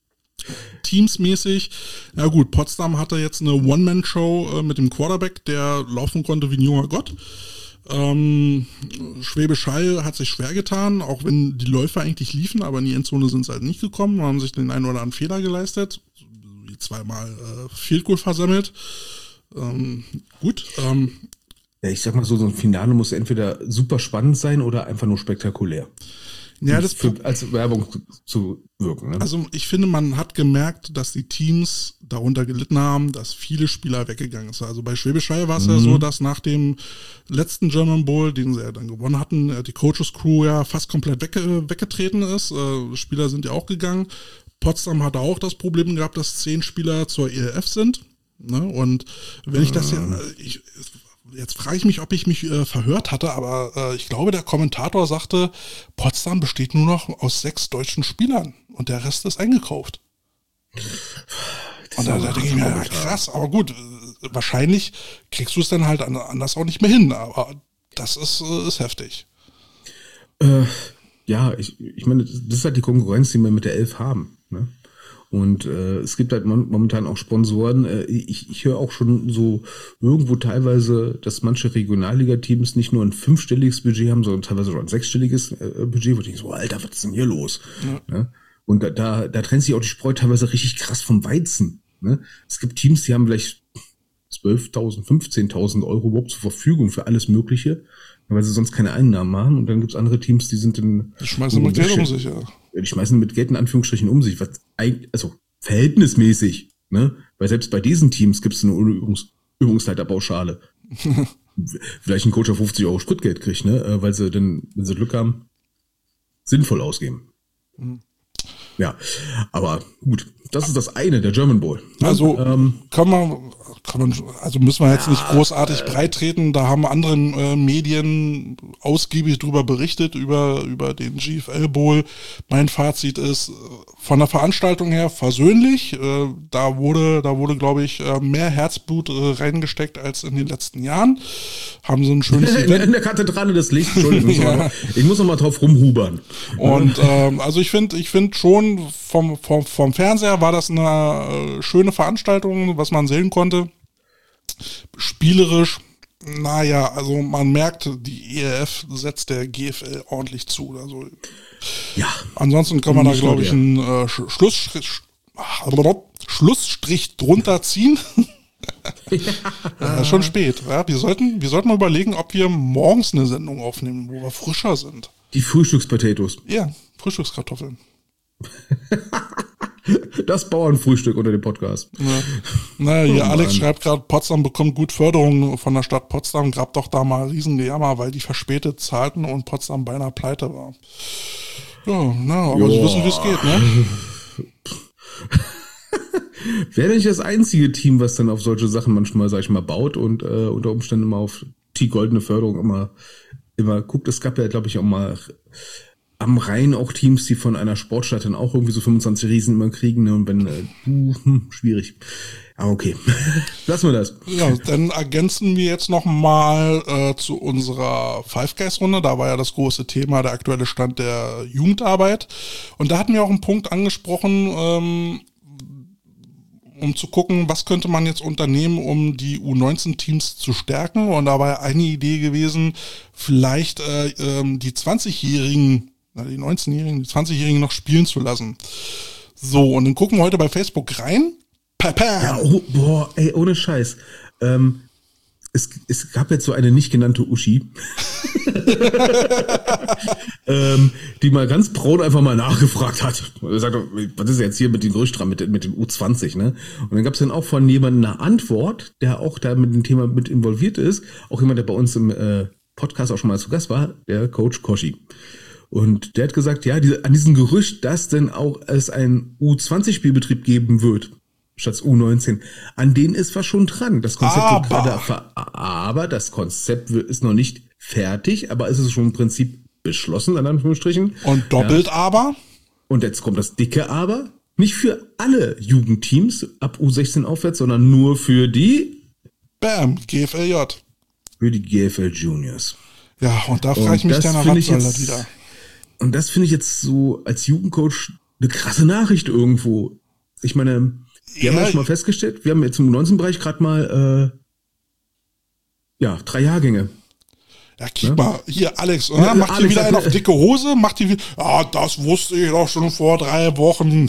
Teamsmäßig, na gut, Potsdam hatte jetzt eine One-Man-Show äh, mit dem Quarterback, der laufen konnte wie ein junger Gott. Ähm, Schwäbisch Hall hat sich schwer getan, auch wenn die Läufer eigentlich liefen, aber in die Endzone sind sie halt nicht gekommen, haben sich den einen oder anderen Fehler geleistet. Zweimal äh, Field Goal versammelt. Ähm, gut. Ähm, ja, ich sag mal so, so ein Finale muss entweder super spannend sein oder einfach nur spektakulär. Ja, das für, als Werbung zu wirken. Ne? Also ich finde, man hat gemerkt, dass die Teams darunter gelitten haben, dass viele Spieler weggegangen sind. Also bei Schwäbisch Hall war es mhm. ja so, dass nach dem letzten German Bowl, den sie ja dann gewonnen hatten, die Coaches Crew ja fast komplett wegge- weggetreten ist. Äh, Spieler sind ja auch gegangen. Potsdam hatte auch das Problem gehabt, dass zehn Spieler zur E L F sind. Ne? Und wenn ich das ja, ich, jetzt frage ich mich, ob ich mich äh, verhört hatte, aber äh, ich glaube, der Kommentator sagte, Potsdam besteht nur noch aus sechs deutschen Spielern und der Rest ist eingekauft. Das und da, da denke ich mir, ja, krass, aber gut, äh, wahrscheinlich kriegst du es dann halt anders auch nicht mehr hin, aber das ist, äh, ist heftig. Äh, ja, ich, ich meine, das ist halt die Konkurrenz, die wir mit der Elf haben. Ne? Und äh, es gibt halt momentan auch Sponsoren. Äh, ich ich höre auch schon so irgendwo teilweise, dass manche Regionalliga-Teams nicht nur ein fünfstelliges Budget haben, sondern teilweise schon ein sechsstelliges äh, Budget, wo ich denke so, Alter, was ist denn hier los? Ja. Ne? Und da, da, da trennt sich auch die Spreu teilweise richtig krass vom Weizen. Ne? Es gibt Teams, die haben vielleicht zwölftausend, fünfzehntausend Euro überhaupt zur Verfügung für alles Mögliche, weil sie sonst keine Einnahmen haben. Und dann gibt's andere Teams, die sind in... Die schmeißen mit Geld um sich, ja. Die schmeißen mit Geld in Anführungsstrichen um sich, was eigentlich, also verhältnismäßig, ne? Weil selbst bei diesen Teams gibt's eine Übungs- Übungsleiterpauschale. Vielleicht ein Coach auf fünfzig Euro Spritgeld kriegt, ne? Weil sie dann, wenn sie Glück haben, sinnvoll ausgeben. Mhm. Ja, aber gut, das ist das eine, der German Bowl. Also ähm, kann man, kann man, also müssen wir jetzt ja, nicht großartig äh, breit treten. Da haben andere äh, Medien ausgiebig drüber berichtet, über, über den G F L Bowl. Mein Fazit ist, von der Veranstaltung her versöhnlich. Äh, da wurde, da wurde, glaube ich, äh, mehr Herzblut äh, reingesteckt als in den letzten Jahren. Haben sie ein schönes Event. In der Kathedrale des Lichts, Entschuldigung. ja. Ich muss noch mal drauf rumhubern. Und ähm, also ich finde, ich finde schon, vom, vom, vom Fernseher war das eine äh, schöne Veranstaltung, was man sehen konnte. Spielerisch, naja, also man merkt, die E L F setzt der G F L ordentlich zu. Also ja. Ansonsten kann man da, glaube ich, einen äh, Schlussstrich, Schlussstrich drunter ziehen. ja, ist schon spät. Ja, wir sollten, wir sollten mal überlegen, ob wir morgens eine Sendung aufnehmen, wo wir frischer sind. Die Frühstückspotatoes. Ja, Frühstückskartoffeln. Das Bauernfrühstück unter dem Podcast. Ja. Naja, hier oh, Alex Mann. Schreibt gerade, Potsdam bekommt gut Förderung von der Stadt Potsdam. Gab doch da mal Riesengejammer, weil die verspätet zahlten und Potsdam beinahe pleite war. Ja, na, aber Sie wissen, wie es geht, ne? Wäre nicht das einzige Team, was dann auf solche Sachen manchmal, sag ich mal, baut und äh, unter Umständen mal auf die goldene Förderung immer, immer guckt. Es gab ja, glaube ich, auch mal am Rhein auch Teams, die von einer Sportstadt dann auch irgendwie so fünfundzwanzig Riesen immer kriegen, ne? Und wenn, äh, hm, schwierig. Aber okay, lassen wir das. Ja, dann ergänzen wir jetzt nochmal äh, zu unserer Five Guys Runde. Da war ja das große Thema der aktuelle Stand der Jugendarbeit. Und da hatten wir auch einen Punkt angesprochen, ähm, um zu gucken, was könnte man jetzt unternehmen, um die U neunzehn Teams zu stärken. Und da war ja eine Idee gewesen, vielleicht äh, ähm, die zwanzigjährigen, die neunzehnjährigen, die zwanzigjährigen noch spielen zu lassen. So, und dann gucken wir heute bei Facebook rein. Papa. Ja, oh, boah, ey, ohne Scheiß. Ähm, es, es gab jetzt so eine nicht genannte Uschi, ähm, die mal ganz braun einfach mal nachgefragt hat. Er sagt, was ist jetzt hier mit dem Gerücht dran, mit, mit dem U zwanzig, ne? Und dann gab es dann auch von jemandem eine Antwort, der auch da mit dem Thema mit involviert ist. Auch jemand, der bei uns im äh, Podcast auch schon mal zu Gast war, der Coach Koschi. Und der hat gesagt, ja, diese, an diesem Gerücht, dass denn auch es einen U zwanzig Spielbetrieb geben wird, statt U neunzehn, an denen ist was schon dran. Das Konzept aber. wird gerade, ver- aber das Konzept ist noch nicht fertig, aber es ist schon im Prinzip beschlossen, in Anführungsstrichen. Und doppelt ja. aber? Und jetzt kommt das dicke Aber. Nicht für alle Jugendteams ab U sechzehn aufwärts, sondern nur für die, Bam, G F L J. für die G F L Juniors. Ja, und da frage ich mich dann, was soll das wieder? Und das finde ich jetzt so als Jugendcoach eine krasse Nachricht irgendwo. Ich meine, wir Ja, haben ja schon mal festgestellt, wir haben jetzt im U neunzehn-Bereich gerade mal äh, ja drei Jahrgänge. Ja, kick mal, hier, Alex, oder? Ja, Macht Alex hier wieder hat- einen auf dicke Hose? Macht die wieder, ah, das wusste ich doch schon vor drei Wochen.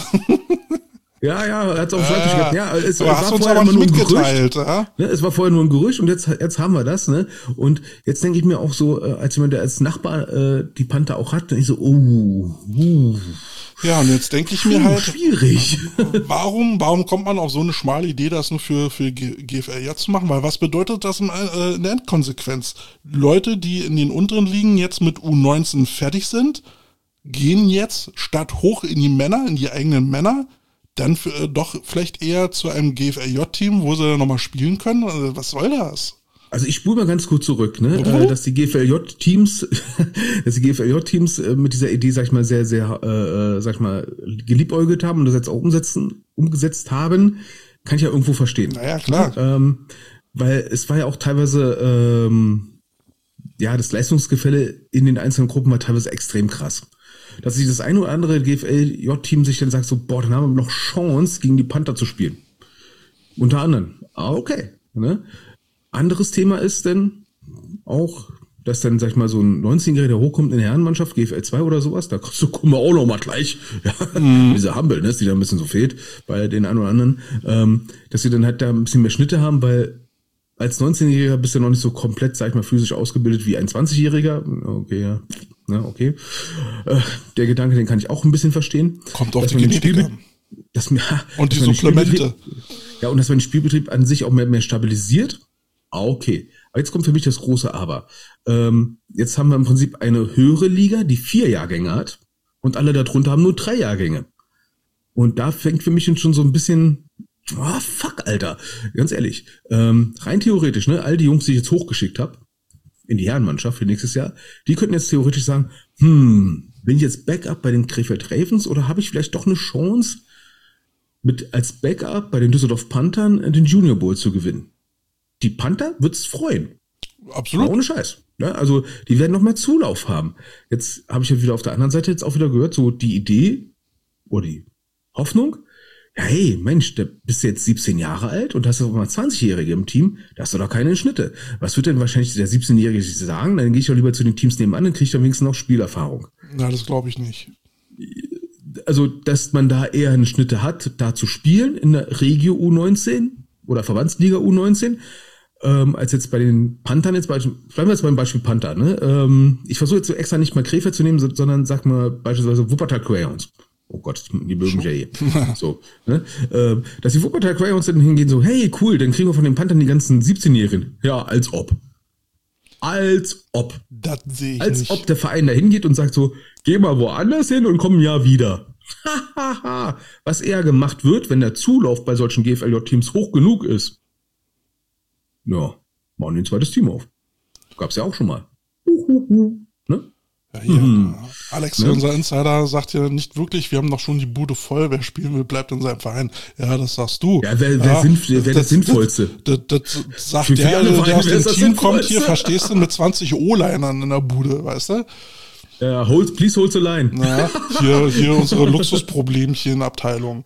Ja, ja, er hat es auf Schreibtisch Ja, gehabt. Ja, es, aber es hast war du uns vorher aber immer nicht nur ein Gerücht. mitgeteilt, ja? Ne, es war vorher nur ein Gerücht und jetzt, jetzt haben wir das, ne? Und jetzt denke ich mir auch so, äh, als jemand, der als Nachbar äh, die Panther auch hat, denke ich so, oh, uh, Ja, und jetzt denke ich mir uh, halt, schwierig. warum, warum kommt man auf so eine schmale Idee, das nur für, für G- GFL jetzt zu machen? Weil was bedeutet das in, äh, in der Endkonsequenz? Leute, die in den unteren Ligen jetzt mit U neunzehn fertig sind, gehen jetzt statt hoch in die Männer, in die eigenen Männer, dann für, äh, doch vielleicht eher zu einem G F L J-Team, wo sie dann nochmal spielen können? Also, was soll das? Also ich spule mal ganz kurz zurück, ne, Mhm. äh, dass die G F L J-Teams, dass die G F L J-Teams äh, mit dieser Idee, sag ich mal, sehr, sehr, äh, sag ich mal, geliebäugelt haben und das jetzt auch umsetzen, umgesetzt haben, kann ich ja irgendwo verstehen. Naja, klar. Ähm, weil es war ja auch teilweise, ähm, ja, das Leistungsgefälle in den einzelnen Gruppen war teilweise extrem krass. Dass sich das eine oder andere G F L J-Team sich dann sagt so, boah, dann haben wir noch Chance, gegen die Panther zu spielen. Unter anderem. Ah, okay. Ne? Anderes Thema ist denn auch, dass dann, sag ich mal, so ein neunzehnjähriger, der hochkommt in der Herrenmannschaft, G F L zwei oder sowas, da kriegst du, guck mal, auch noch mal gleich. Ja, mhm. Diese Humbleness, die da ein bisschen so fehlt bei den einen oder anderen, ähm, dass sie dann halt da ein bisschen mehr Schnitte haben, weil als neunzehnjähriger bist du noch nicht so komplett, sag ich mal, physisch ausgebildet wie ein zwanzigjähriger. Okay, ja. Ja, okay. Äh, der Gedanke, den kann ich auch ein bisschen verstehen. Kommt auf dass die man den Genetik Spielbe- an. dass mir, Und die dass man den Supplemente. Spielbetrieb- Ja, und dass man den Spielbetrieb an sich auch mehr, mehr stabilisiert. Ah, okay. Aber jetzt kommt für mich das große Aber. Ähm, jetzt haben wir im Prinzip eine höhere Liga, die vier Jahrgänge hat. Und alle darunter haben nur drei Jahrgänge. Und da fängt für mich schon so ein bisschen, oh, fuck, Alter. Ganz ehrlich. Ähm, rein theoretisch, ne, all die Jungs, die ich jetzt hochgeschickt habe, in die Herrenmannschaft für nächstes Jahr, die könnten jetzt theoretisch sagen, hm, bin ich jetzt Backup bei den Krefeld Ravens oder habe ich vielleicht doch eine Chance, mit als Backup bei den Düsseldorf Panthern den Junior Bowl zu gewinnen? Die Panther wird's freuen. Absolut. Ohne Scheiß. Ja, also die werden noch mehr Zulauf haben. Jetzt habe ich ja wieder auf der anderen Seite jetzt auch wieder gehört, so die Idee oder die Hoffnung, ja, hey, Mensch, da bist du jetzt siebzehn Jahre alt und hast auf einmal zwanzigjährige im Team, da hast du doch keine Schnitte. Was wird denn wahrscheinlich der siebzehnjährige sagen? Dann gehe ich doch lieber zu den Teams nebenan, dann kriege ich dann wenigstens noch Spielerfahrung. Na, das glaube ich nicht. Also, dass man da eher eine Schnitte hat, da zu spielen in der Regio U neunzehn oder Verbandsliga U neunzehn, ähm, als jetzt bei den Panthern jetzt, bleiben wir jetzt beim Beispiel Panther, ne? Ähm, ich versuche jetzt so extra nicht mal Krefeld zu nehmen, sondern sag mal beispielsweise Wuppertal Crayons. Oh Gott, die mögen mich ja eh. So, ne? äh, dass die Wuppertal Crayons dann hingehen so, hey, cool, dann kriegen wir von den Panthern die ganzen siebzehnjährigen. Ja, als ob. Als ob. Das sehe ich Als nicht. ob der Verein da hingeht und sagt so, geh mal woanders hin und komm ein Jahr wieder. Was eher gemacht wird, wenn der Zulauf bei solchen G F L J-Teams hoch genug ist. Ja, machen die ein zweites Team auf. Gab's ja auch schon mal. Ne? Ja, hier, mhm. Alex, ja. Unser Insider, sagt ja nicht wirklich, wir haben doch schon die Bude voll, wer spielen will, bleibt in seinem Verein. Ja, das sagst du. Ja, wer, wer, ja, sind, wer das, das Sinnvollste? Das, das, das sagt Für der, alle der Vereine aus wäre dem das Team kommt, Sinnvollste. hier, verstehst du, mit zwanzig O-Linern in der Bude, weißt du? Ja, hold, please hold the line. Na, hier, hier unsere Luxusproblemchen-Abteilung.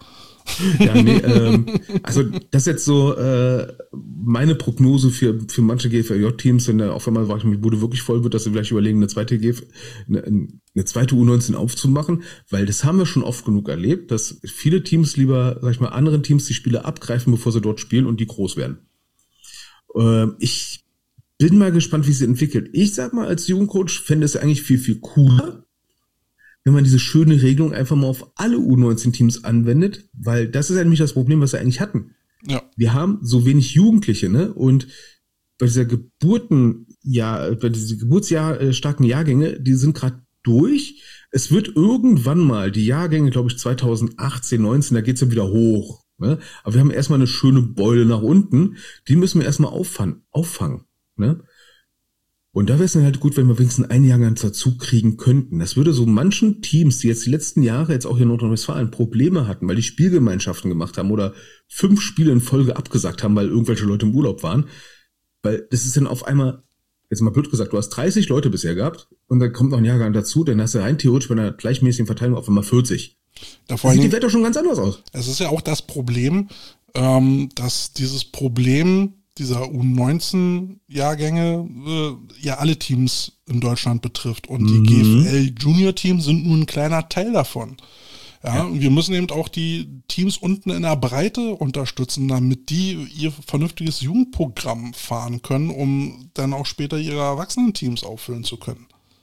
Ja, nee, ähm, also das ist jetzt so äh, meine Prognose für für manche G F L J-Teams, wenn da auf einmal die Bude wirklich voll wird, dass sie vielleicht überlegen, eine zweite G F, eine, eine zweite U neunzehn aufzumachen, weil das haben wir schon oft genug erlebt, dass viele Teams lieber, sag ich mal, anderen Teams die Spiele abgreifen, bevor sie dort spielen und die groß werden. Ähm, ich bin mal gespannt, wie es sich entwickelt. Ich sag mal, als Jugendcoach fände es eigentlich viel, viel cooler, wenn man diese schöne Regelung einfach mal auf alle U neunzehn Teams anwendet, weil das ist ja nämlich das Problem, was wir eigentlich hatten. Ja. Wir haben so wenig Jugendliche, ne? Und bei dieser Geburten, ja, bei diesen Geburtsjahr äh, starken Jahrgänge, die sind gerade durch. Es wird irgendwann mal die Jahrgänge, glaube ich, zweitausendachtzehn, neunzehn, da geht's ja wieder hoch. Ne? Aber wir haben erstmal eine schöne Beule nach unten, die müssen wir erstmal auffangen, auffangen. Ne? Und da wäre es dann halt gut, wenn wir wenigstens einen Jahrgang dazu kriegen könnten. Das würde so manchen Teams, die jetzt die letzten Jahre jetzt auch hier in Nordrhein-Westfalen Probleme hatten, weil die Spielgemeinschaften gemacht haben oder fünf Spiele in Folge abgesagt haben, weil irgendwelche Leute im Urlaub waren. Weil das ist dann auf einmal, jetzt mal blöd gesagt, du hast dreißig Leute bisher gehabt und dann kommt noch ein Jahrgang dazu, dann hast du rein theoretisch bei einer gleichmäßigen Verteilung auf einmal vierzig. Da Da sieht die Welt doch schon ganz anders aus. Es ist ja auch das Problem, ähm, dass dieses Problem dieser U neunzehn Jahrgänge äh, ja alle Teams in Deutschland betrifft. Und die Mhm. G F L Junior Teams sind nur ein kleiner Teil davon. Ja, Ja. und wir müssen eben auch die Teams unten in der Breite unterstützen, damit die ihr vernünftiges Jugendprogramm fahren können, um dann auch später ihre Erwachsenen-Teams auffüllen zu können.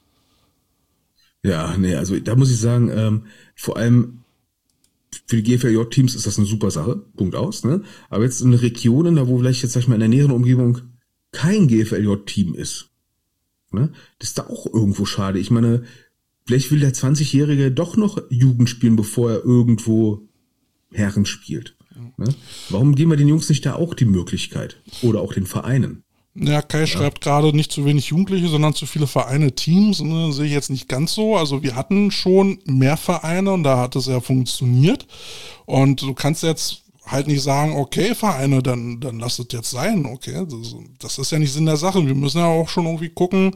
Ja, nee, also da muss ich sagen, ähm, vor allem für die G F L J-Teams ist das eine super Sache, Punkt aus, ne? Aber jetzt in Regionen, da wo vielleicht jetzt, sag ich mal, in der näheren Umgebung kein G F L J-Team ist, ne? Das ist da auch irgendwo schade. Ich meine, vielleicht will der zwanzigjährige doch noch Jugend spielen, bevor er irgendwo Herren spielt. Ne? Warum geben wir den Jungs nicht da auch die Möglichkeit? Oder auch den Vereinen? Ja, Kai ja. schreibt gerade nicht zu wenig Jugendliche, sondern zu viele Vereine, Teams. Ne, sehe ich jetzt nicht ganz so. Also wir hatten schon mehr Vereine und da hat es ja funktioniert. Und du kannst jetzt halt nicht sagen, okay, Vereine, dann, dann lass es jetzt sein. Okay, das, das ist ja nicht Sinn der Sache. Wir müssen ja auch schon irgendwie gucken,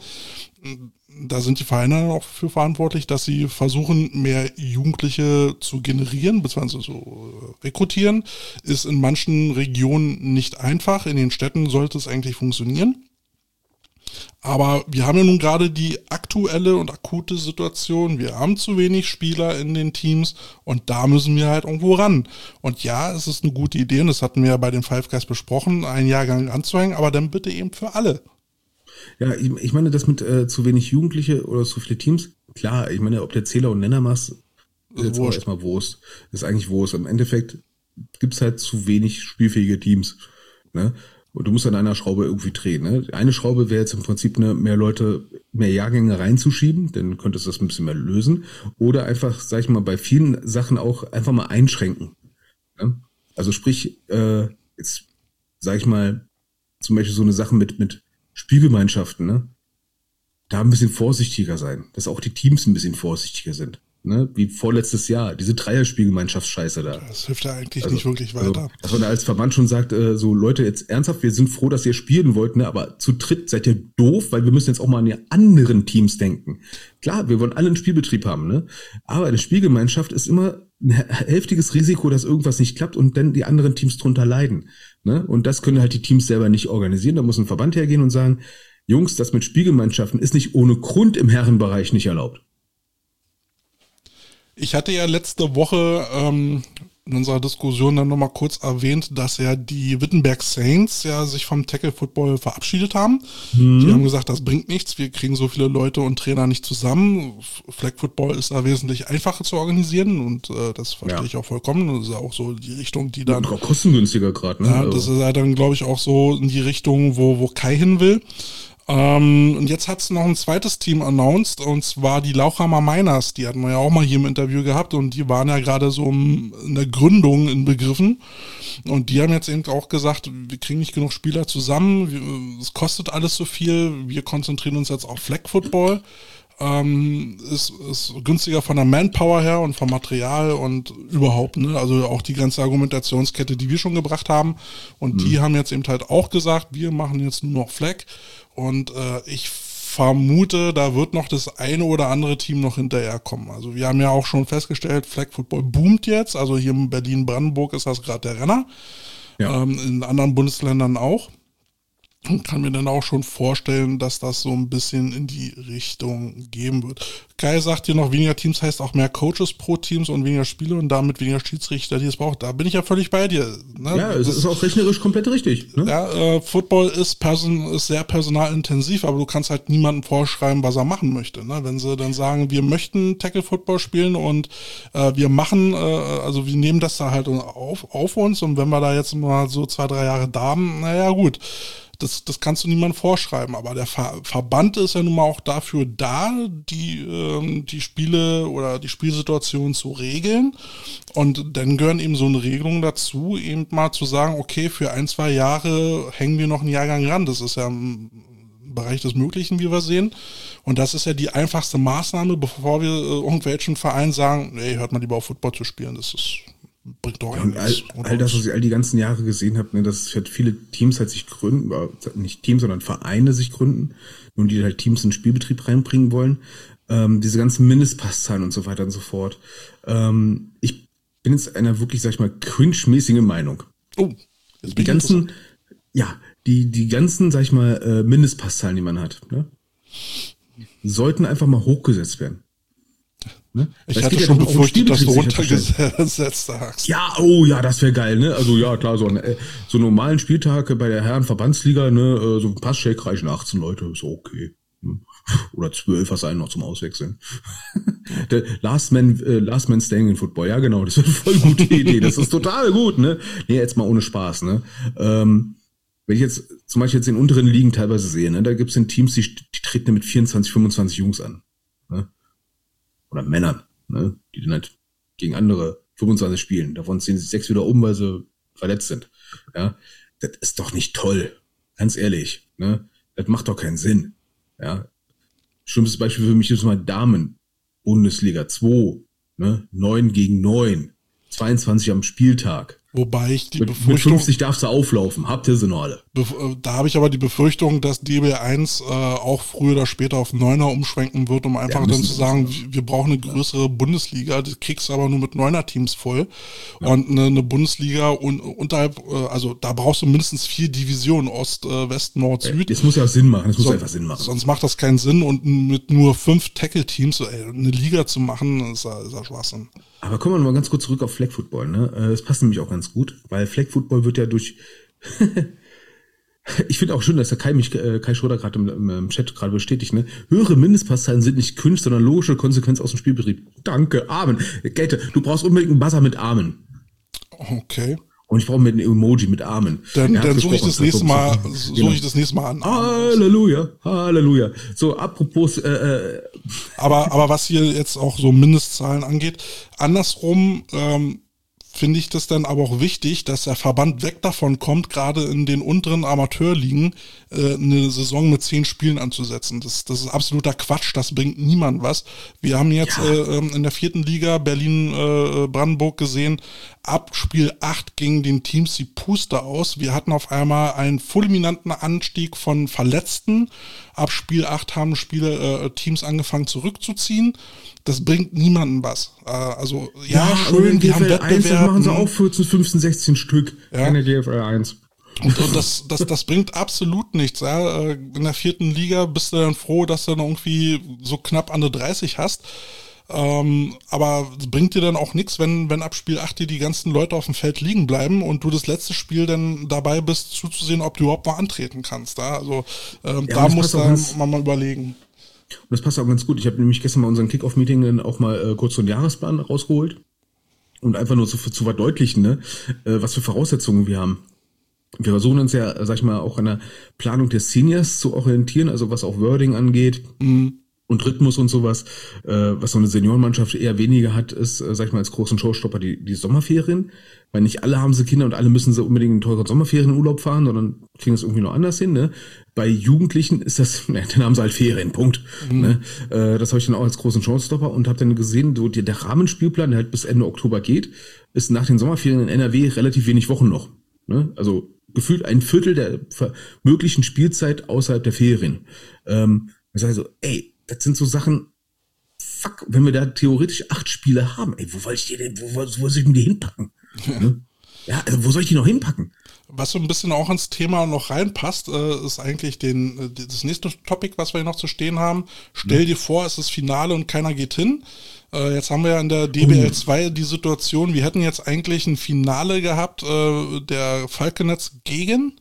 da sind die Vereine auch für verantwortlich, dass sie versuchen, mehr Jugendliche zu generieren, beziehungsweise zu rekrutieren. Ist in manchen Regionen nicht einfach. In den Städten sollte es eigentlich funktionieren. Aber wir haben ja nun gerade die aktuelle und akute Situation. Wir haben zu wenig Spieler in den Teams und da müssen wir halt irgendwo ran. Und ja, es ist eine gute Idee und das hatten wir ja bei den Five Guys besprochen, einen Jahrgang anzuhängen, aber dann bitte eben für alle. Ja, ich, ich meine, das mit äh, zu wenig Jugendliche oder zu viele Teams, klar, ich meine, ob der Zähler und Nenner machst, ist jetzt auch erstmal Wurst. Das ist eigentlich Wurst. Im Endeffekt gibt's halt zu wenig spielfähige Teams. Ne? Und du musst an einer Schraube irgendwie drehen. Ne? Eine Schraube wäre jetzt im Prinzip, ne, mehr Leute, mehr Jahrgänge reinzuschieben, dann könntest du das ein bisschen mehr lösen. Oder einfach, sag ich mal, bei vielen Sachen auch einfach mal einschränken. Ne? Also sprich, äh, jetzt sag ich mal, zum Beispiel so eine Sache mit, mit Spielgemeinschaften, ne? Da ein bisschen vorsichtiger sein, dass auch die Teams ein bisschen vorsichtiger sind, ne? Wie vorletztes Jahr, diese Dreier-Spielgemeinschaftsscheiße da. Das hilft ja eigentlich also, nicht wirklich weiter. Also, dass man da als Verband schon sagt, äh, so Leute, jetzt ernsthaft, wir sind froh, dass ihr spielen wollt, ne? Aber zu dritt seid ihr doof, weil wir müssen jetzt auch mal an die anderen Teams denken. Klar, wir wollen alle einen Spielbetrieb haben, ne? Aber eine Spielgemeinschaft ist immer ein heftiges Risiko, dass irgendwas nicht klappt und dann die anderen Teams drunter leiden. Ne? Und das können halt die Teams selber nicht organisieren. Da muss ein Verband hergehen und sagen, Jungs, das mit Spielgemeinschaften ist nicht ohne Grund im Herrenbereich nicht erlaubt. Ich hatte ja letzte Woche ähm, in unserer Diskussion dann nochmal kurz erwähnt, dass ja die Wittenberg Saints ja sich vom Tackle Football verabschiedet haben. Mhm. Die haben gesagt, das bringt nichts, wir kriegen so viele Leute und Trainer nicht zusammen. Flag Football ist da wesentlich einfacher zu organisieren und äh, das verstehe ja. ich auch vollkommen. Das ist ja auch so die Richtung, die dann... Und auch kostengünstiger gerade, ne? Ja, das ist ja dann, glaube ich, auch so in die Richtung, wo, wo Kai hin will. Ähm, und jetzt hat es noch ein zweites Team announced, und zwar die Lauchhammer Miners. Die hatten wir ja auch mal hier im Interview gehabt und die waren ja gerade so in der Gründung in Begriffen. Und die haben jetzt eben auch gesagt, wir kriegen nicht genug Spieler zusammen, es kostet alles so viel, wir konzentrieren uns jetzt auf Flag Football. Ähm, ist, ist günstiger von der Manpower her und vom Material und überhaupt, ne? Also auch die ganze Argumentationskette, die wir schon gebracht haben. Und mhm. die haben jetzt eben halt auch gesagt, wir machen jetzt nur noch Flag. Und äh, ich vermute, da wird noch das eine oder andere Team noch hinterherkommen. Also wir haben ja auch schon festgestellt, Flag Football boomt jetzt. Also hier in Berlin-Brandenburg ist das gerade der Renner. Ja. Ähm, in anderen Bundesländern auch. Und kann mir dann auch schon vorstellen, dass das so ein bisschen in die Richtung gehen wird. Kai sagt hier noch, weniger Teams heißt auch mehr Coaches pro Teams und weniger Spiele und damit weniger Schiedsrichter, die es braucht. Da bin ich ja völlig bei dir. Ne? Ja, es das, ist auch rechnerisch komplett richtig. Ne? Ja, äh, Football ist, person, ist sehr personalintensiv, aber du kannst halt niemandem vorschreiben, was er machen möchte. Ne? Wenn sie dann sagen, wir möchten Tackle-Football spielen und äh, wir machen, äh, also wir nehmen das da halt auf, auf uns und wenn wir da jetzt mal so zwei, drei Jahre da haben, naja gut. Das, das kannst du niemandem vorschreiben, aber der Ver- Verband ist ja nun mal auch dafür da, die, ähm, die Spiele oder die Spielsituation zu regeln und dann gehören eben so eine Regelung dazu, eben mal zu sagen, okay, für ein, zwei Jahre hängen wir noch einen Jahrgang ran, das ist ja im Bereich des Möglichen, wie wir sehen und das ist ja die einfachste Maßnahme, bevor wir äh, irgendwelchen Vereinen sagen, nee, hört mal lieber auf Football zu spielen, das ist bringt doch ja, und all, all das, was ich all die ganzen Jahre gesehen habe, ne, dass halt viele Teams halt sich gründen, nicht Teams, sondern Vereine sich gründen, nun die halt Teams in den Spielbetrieb reinbringen wollen, ähm, diese ganzen Mindestpasszahlen und so weiter und so fort. Ähm, ich bin jetzt einer wirklich, sag ich mal, cringe-mäßigen Meinung. Oh, jetzt die ganzen, ja, die die ganzen, sag ich mal, äh, Mindestpasszahlen, die man hat, ne, sollten einfach mal hochgesetzt werden. Ne? Ich Weil hatte schon ja befürchtet, dass du runtergesetzt hast. Ja, oh ja, das wäre geil, ne? Also ja, klar, so einen so einen normalen Spieltag bei der Herrenverbandsliga, ne, so ein Passcheck reichen achtzehn Leute, ist okay. Oder zwölf, was einen noch zum Auswechseln. Der Last Man, äh, Last Man Staying in Football, ja genau, das ist eine voll gute Idee, das ist total gut, ne? Nee, jetzt mal ohne Spaß, ne? Ähm, wenn ich jetzt zum Beispiel jetzt in unteren Ligen teilweise sehe, ne, da gibt's dann Teams, die, die treten mit vierundzwanzig, fünfundzwanzig Jungs an, ne? Oder Männern, ne, die dann halt gegen andere fünfundzwanzig spielen. Davon ziehen sich sechs wieder um, weil sie verletzt sind. Ja, das ist doch nicht toll. Ganz ehrlich, ne, das macht doch keinen Sinn. Ja, schlimmstes Beispiel für mich ist mal Damen Bundesliga zwei, ne, neun gegen neun, zweiundzwanzig am Spieltag. Wobei ich die mit, Befürchtung... Mit fünfzig darfst du auflaufen. Habt ihr sie noch alle? Da habe ich aber die Befürchtung, dass D B eins äh, auch früher oder später auf Neuner umschwenken wird, um einfach ja, dann zu sagen, wir, wir brauchen eine größere ja. Bundesliga. Das kriegst du aber nur mit Neuner-Teams voll. Ja. Und eine, eine Bundesliga un, unterhalb, äh, also da brauchst du mindestens vier Divisionen, Ost, äh, West, Nord, ja, Süd. Das muss ja Sinn machen. Das muss so, einfach Sinn machen. Sonst macht das keinen Sinn. Und mit nur fünf Tackle-Teams ey, eine Liga zu machen, ist ja, ist ja Schwachsinn. Aber kommen wir mal ganz kurz zurück auf Flag Football, ne? Das passt nämlich auch ganz gut, weil Flag Football wird ja durch ich finde auch schön, dass der Kai mich, äh, Kai Schröder gerade im, im Chat gerade bestätigt, ne? Höhere Mindestpasszahlen sind nicht Kunst, sondern logische Konsequenz aus dem Spielbetrieb. Danke, Amen. Gelte, du brauchst unbedingt einen Buzzer mit Amen. Okay. Und ich brauche mit einem Emoji mit Amen. Dann, dann suche ich das nächste Mal, suche genau. ich das nächste Mal an. Halleluja, Halleluja. So, apropos, äh, äh. aber, aber was hier jetzt auch so Mindestzahlen angeht, andersrum, ähm, finde ich das dann aber auch wichtig, dass der Verband weg davon kommt, gerade in den unteren Amateurligen äh, eine Saison mit zehn Spielen anzusetzen. Das, das ist absoluter Quatsch, das bringt niemand was. Wir haben jetzt ja. äh, in der vierten Liga Berlin-Brandenburg äh, gesehen, ab Spiel acht gingen den Teams die Puste aus. Wir hatten auf einmal einen fulminanten Anstieg von Verletzten. Ab Spiel acht haben Spiele, äh, Teams angefangen zurückzuziehen. Das bringt niemandem was. Äh, also, ja, ja schön, wir haben Wettbewerb. Machen sie auch vierzehn, fünfzehn, sechzehn Stück. Ja. Keine G F L eins. Und, und das, das, das bringt absolut nichts. Ja. In der vierten Liga bist du dann froh, dass du dann irgendwie so knapp an der dreißig hast. Ähm, aber es bringt dir dann auch nichts, wenn, wenn ab Spiel acht dir die ganzen Leute auf dem Feld liegen bleiben und du das letzte Spiel dann dabei bist, zuzusehen, ob du überhaupt mal antreten kannst. Ja. Also ähm, ja, da musst du man mal überlegen. Und das passt auch ganz gut. Ich habe nämlich gestern mal unseren Kick-Off-Meeting auch mal äh, kurz so einen Jahresplan rausgeholt. Und einfach nur zu, zu verdeutlichen, ne, äh, was für Voraussetzungen wir haben. Wir versuchen uns ja, sag ich mal, auch an der Planung der Seniors zu orientieren, also was auch Wording angeht. Mhm. Und Rhythmus und sowas, äh, was so eine Seniorenmannschaft eher weniger hat, ist, äh, sag ich mal, als großen Showstopper die, die Sommerferien. Weil nicht alle haben sie Kinder und alle müssen sie unbedingt in teuren Sommerferienurlaub fahren, sondern kriegen es irgendwie noch anders hin. Ne? Bei Jugendlichen ist das, ne, dann haben sie halt Ferien, Punkt. Mhm. Ne? Äh, das habe ich dann auch als großen Showstopper und habe dann gesehen, so die, der Rahmenspielplan, der halt bis Ende Oktober geht, ist nach den Sommerferien in N R W relativ wenig Wochen noch. Ne? Also gefühlt ein Viertel der möglichen Spielzeit außerhalb der Ferien. Ähm, Ich sage so, ey, das sind so Sachen, fuck, wenn wir da theoretisch acht Spiele haben, ey, wo soll ich die denn, wo, wo soll ich denn die hinpacken? Ja, ne? Ja, also wo soll ich die noch hinpacken? Was so ein bisschen auch ins Thema noch reinpasst, äh, ist eigentlich den, äh, das nächste Topic, was wir hier noch zu stehen haben. Stell dir vor, es ist Finale und keiner geht hin. Äh, jetzt haben wir ja in der D B L zwei die Situation, wir hätten jetzt eigentlich ein Finale gehabt, äh, der Falkenetz gegen...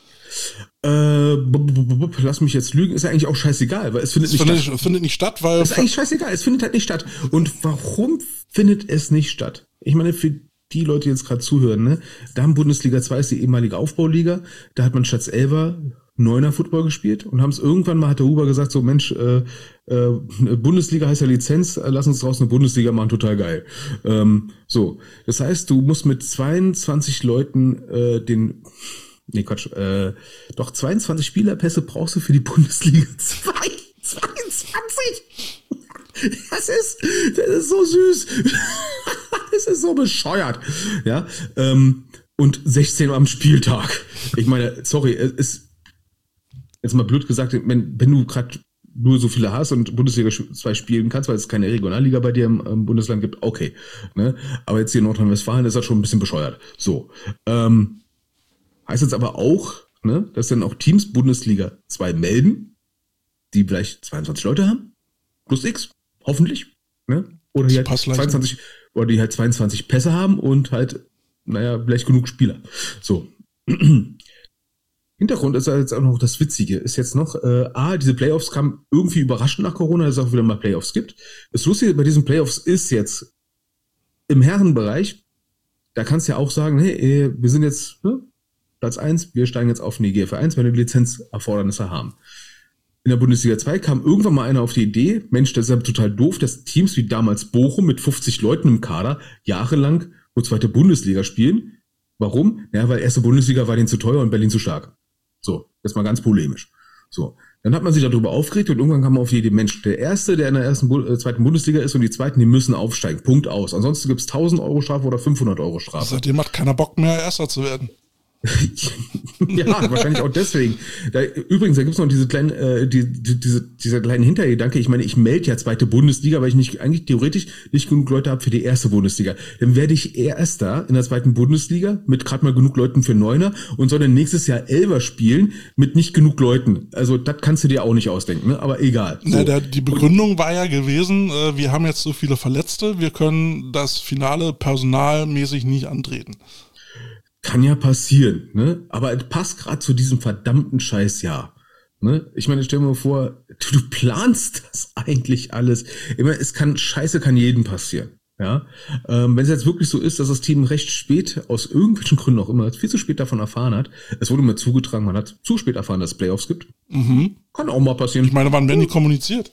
Äh, b- b- b- lass mich jetzt lügen, ist ja eigentlich auch scheißegal, weil es findet Es nicht findet, statt. findet nicht statt, weil... Es ist eigentlich scheißegal, es findet halt nicht statt. Und warum findet es nicht statt? Ich meine, für die Leute, die jetzt gerade zuhören, ne, da haben Bundesliga zwei ist die ehemalige Aufbauliga, da hat man statt Elfer Neuner Football gespielt und haben es irgendwann mal, hat der Huber gesagt, so Mensch, äh, äh, Bundesliga heißt ja Lizenz, äh, lass uns draus eine Bundesliga machen, total geil. Ähm, so, das heißt, du musst mit zweiundzwanzig Leuten äh, den... Nee, Quatsch. Äh, doch zweiundzwanzig Spielerpässe brauchst du für die Bundesliga zwei. zweiundzwanzig! Das ist, das ist so süß. Das ist so bescheuert. Ja, ähm, und sechzehn am Spieltag. Ich meine, sorry, es ist jetzt mal blöd gesagt, wenn, wenn du gerade nur so viele hast und Bundesliga zwei spielen kannst, weil es keine Regionalliga bei dir im, im Bundesland gibt, okay. Ne? Aber jetzt hier in Nordrhein-Westfalen ist das schon ein bisschen bescheuert. So, ähm, heißt jetzt aber auch, ne, dass dann auch Teams Bundesliga zwei melden, die vielleicht zweiundzwanzig Leute haben, plus X, hoffentlich, ne? Oder die halt zweiundzwanzig, oder die halt zweiundzwanzig Pässe haben und halt, naja, vielleicht genug Spieler. So. Hintergrund ist jetzt auch noch das Witzige, ist jetzt noch, äh, A, diese Playoffs kamen irgendwie überraschend nach Corona, dass es auch wieder mal Playoffs gibt. Das Lustige bei diesen Playoffs ist jetzt im Herrenbereich, da kannst du ja auch sagen, hey, wir sind jetzt, ne, Platz eins, wir steigen jetzt auf in die G F eins, weil wir Lizenzerfordernisse haben. In der Bundesliga zwei kam irgendwann mal einer auf die Idee, Mensch, das ist ja total doof, dass Teams wie damals Bochum mit fünfzig Leuten im Kader jahrelang nur zweite Bundesliga spielen. Warum? Ja, weil erste Bundesliga war denen zu teuer und Berlin zu stark. So, das mal ganz polemisch. So, dann hat man sich darüber aufgeregt und irgendwann kam man auf die Idee, Mensch, der Erste, der in der ersten äh, zweiten Bundesliga ist und die Zweiten, die müssen aufsteigen. Punkt aus. Ansonsten gibt's tausend Euro Strafe oder fünfhundert Euro Strafe. Seitdem hat keiner Bock mehr, Erster zu werden. Ja, wahrscheinlich auch deswegen. Da, übrigens, da gibt's noch diese kleinen, äh, die, die, diese, dieser kleine Hintergedanke. Ich meine, ich melde ja zweite Bundesliga, weil ich nicht eigentlich theoretisch nicht genug Leute habe für die erste Bundesliga. Dann werde ich Erster in der zweiten Bundesliga mit gerade mal genug Leuten für Neuner und soll dann nächstes Jahr Elfer spielen mit nicht genug Leuten. Also das kannst du dir auch nicht ausdenken, ne? Aber egal. So. Na, der, die Begründung war ja gewesen, äh, wir haben jetzt so viele Verletzte, wir können das Finale personalmäßig nicht antreten. Kann ja passieren, ne? Aber es passt gerade zu diesem verdammten Scheißjahr. Ne? Ich meine, stell dir mal vor, du, du planst das eigentlich alles. Ich meine, es kann, Scheiße kann jedem passieren. Ja, ähm, wenn es jetzt wirklich so ist, dass das Team recht spät, aus irgendwelchen Gründen auch immer, viel zu spät davon erfahren hat, es wurde mir zugetragen, man hat zu spät erfahren, dass es Playoffs gibt. Mhm. Kann auch mal passieren. Ich meine, wann werden die kommuniziert?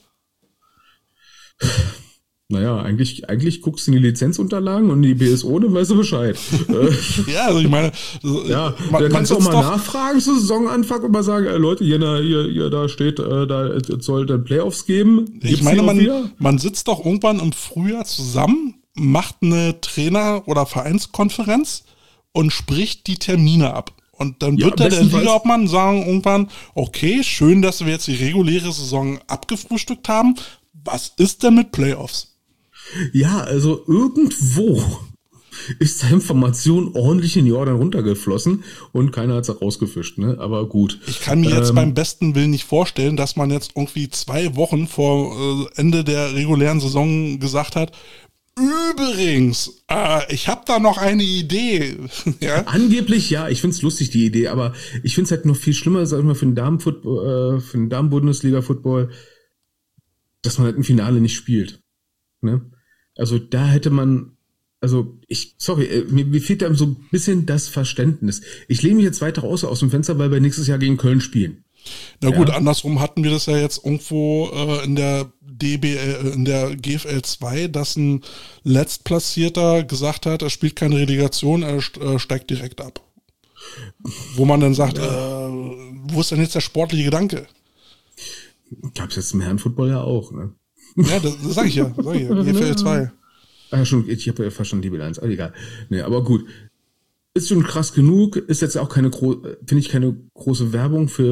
Naja, eigentlich, eigentlich guckst du in die Lizenzunterlagen und die B S O, dann weißt du Bescheid. Ja, also ich meine, ja, man, da kannst du auch mal doch nachfragen zu Saisonanfang und mal sagen, äh, Leute, hier, na, hier, hier, da steht, äh, da es soll dann Playoffs geben. Gibt's ich meine, man, wieder? man sitzt doch irgendwann im Frühjahr zusammen, macht eine Trainer- oder Vereinskonferenz und spricht die Termine ab. Und dann Ja, wird da der bestenfalls- Ligaobmann sagen irgendwann, okay, schön, dass wir jetzt die reguläre Saison abgefrühstückt haben. Was ist denn mit Playoffs? Ja, also irgendwo ist die Information ordentlich in Jordan runtergeflossen und keiner hat es rausgefischt, ne? Aber gut. Ich kann mir jetzt Ähm, beim besten Willen nicht vorstellen, dass man jetzt irgendwie zwei Wochen vor äh, Ende der regulären Saison gesagt hat, übrigens, äh, ich habe da noch eine Idee. Ja? Angeblich ja, ich find's lustig, die Idee, aber ich find's halt noch viel schlimmer, sag ich mal, für den Damen-Football, äh, für den Damen-Bundesliga-Football, dass man halt ein Finale nicht spielt. Ne? Also da hätte man, also ich, sorry, äh, mir, mir fehlt da so ein bisschen das Verständnis. Ich lehne mich jetzt weiter raus aus dem Fenster, weil wir nächstes Jahr gegen Köln spielen. Na gut, Ja. andersrum hatten wir das ja jetzt irgendwo äh, in der D B L, in der G F L zwei, dass ein Letztplatzierter gesagt hat, er spielt keine Relegation, er st- äh, steigt direkt ab. Wo man dann sagt, ja. äh, wo ist denn jetzt der sportliche Gedanke? Gab's jetzt im Herrenfootball ja auch, ne? Ja, das, das sag ich ja, sag ich ja, G F L zwei. Ah, schon, ich habe ja fast schon die B eins, aber egal. Nee, aber gut. Ist schon krass genug, ist jetzt auch keine gro- finde ich keine große Werbung für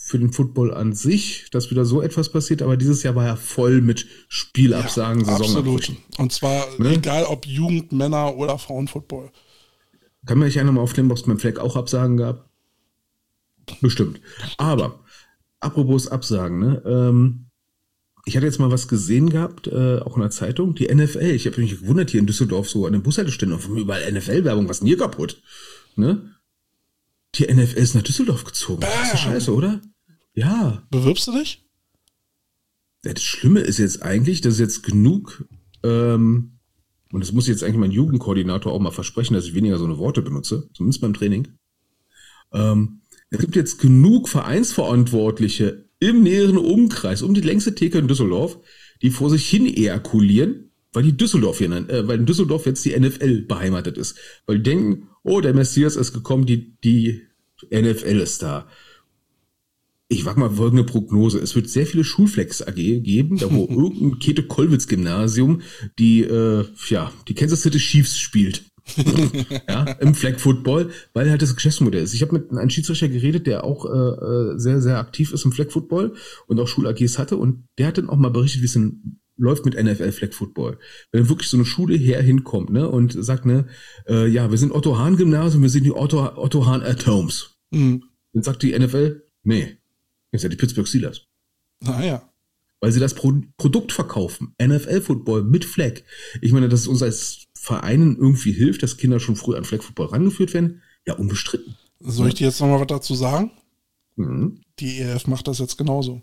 für den Football an sich, dass wieder so etwas passiert, aber dieses Jahr war ja voll mit Spielabsagen, ja, Saisonabbrüchen. Absolut. Und zwar ne? egal ob Jugend, Männer oder Frauenfootball. Kann man nicht einer mal aufnehmen, ob es beim Fleck auch Absagen gab? Bestimmt. Aber, apropos Absagen, ne? Ähm, ich hatte jetzt mal was gesehen gehabt, äh, auch in der Zeitung, die N F L. Ich habe mich gewundert, hier in Düsseldorf so an den Bushaltestellen, auf überall N F L-Werbung, was ist denn hier kaputt? Ne? Die N F L ist nach Düsseldorf gezogen. Bam. Das ist scheiße, oder? Ja. Bewirbst du dich? Ja, das Schlimme ist jetzt eigentlich, dass jetzt genug, ähm, und das muss jetzt eigentlich mein Jugendkoordinator auch mal versprechen, dass ich weniger so eine Worte benutze, zumindest beim Training. Ähm, es gibt jetzt genug Vereinsverantwortliche im näheren Umkreis, um die längste Theke in Düsseldorf, die vor sich hin ejakulieren, weil die Düsseldorf hier, äh, weil in Düsseldorf jetzt die N F L beheimatet ist. Weil die denken, oh, der Messias ist gekommen, die, die N F L ist da. Ich wag mal folgende Prognose. Es wird sehr viele Schulflex A G geben, da wo irgendein Käthe-Kollwitz-Gymnasium die, äh, ja, die Kansas City Chiefs spielt. Ja, im Flag Football, weil halt das Geschäftsmodell ist. Ich habe mit einem Schiedsrichter geredet, der auch äh, sehr, sehr aktiv ist im Flag Football und auch Schul-A Gs hatte und der hat dann auch mal berichtet, wie es denn läuft mit N F L Flag Football. Wenn wirklich so eine Schule her hinkommt, ne, und sagt, ne, äh, ja, wir sind Otto Hahn Gymnasium, wir sind die Otto, Otto Hahn at Homes. Mhm. Dann sagt die N F L, nee, das sind die Pittsburgh Steelers. Ah ja. Weil sie das Pro- Produkt verkaufen. N F L Football mit Flag. Ich meine, dass es uns als Vereinen irgendwie hilft, dass Kinder schon früh an Flag Football rangeführt werden. Ja, unbestritten. Soll ich dir jetzt nochmal was dazu sagen? Mhm. Die E R F macht das jetzt genauso.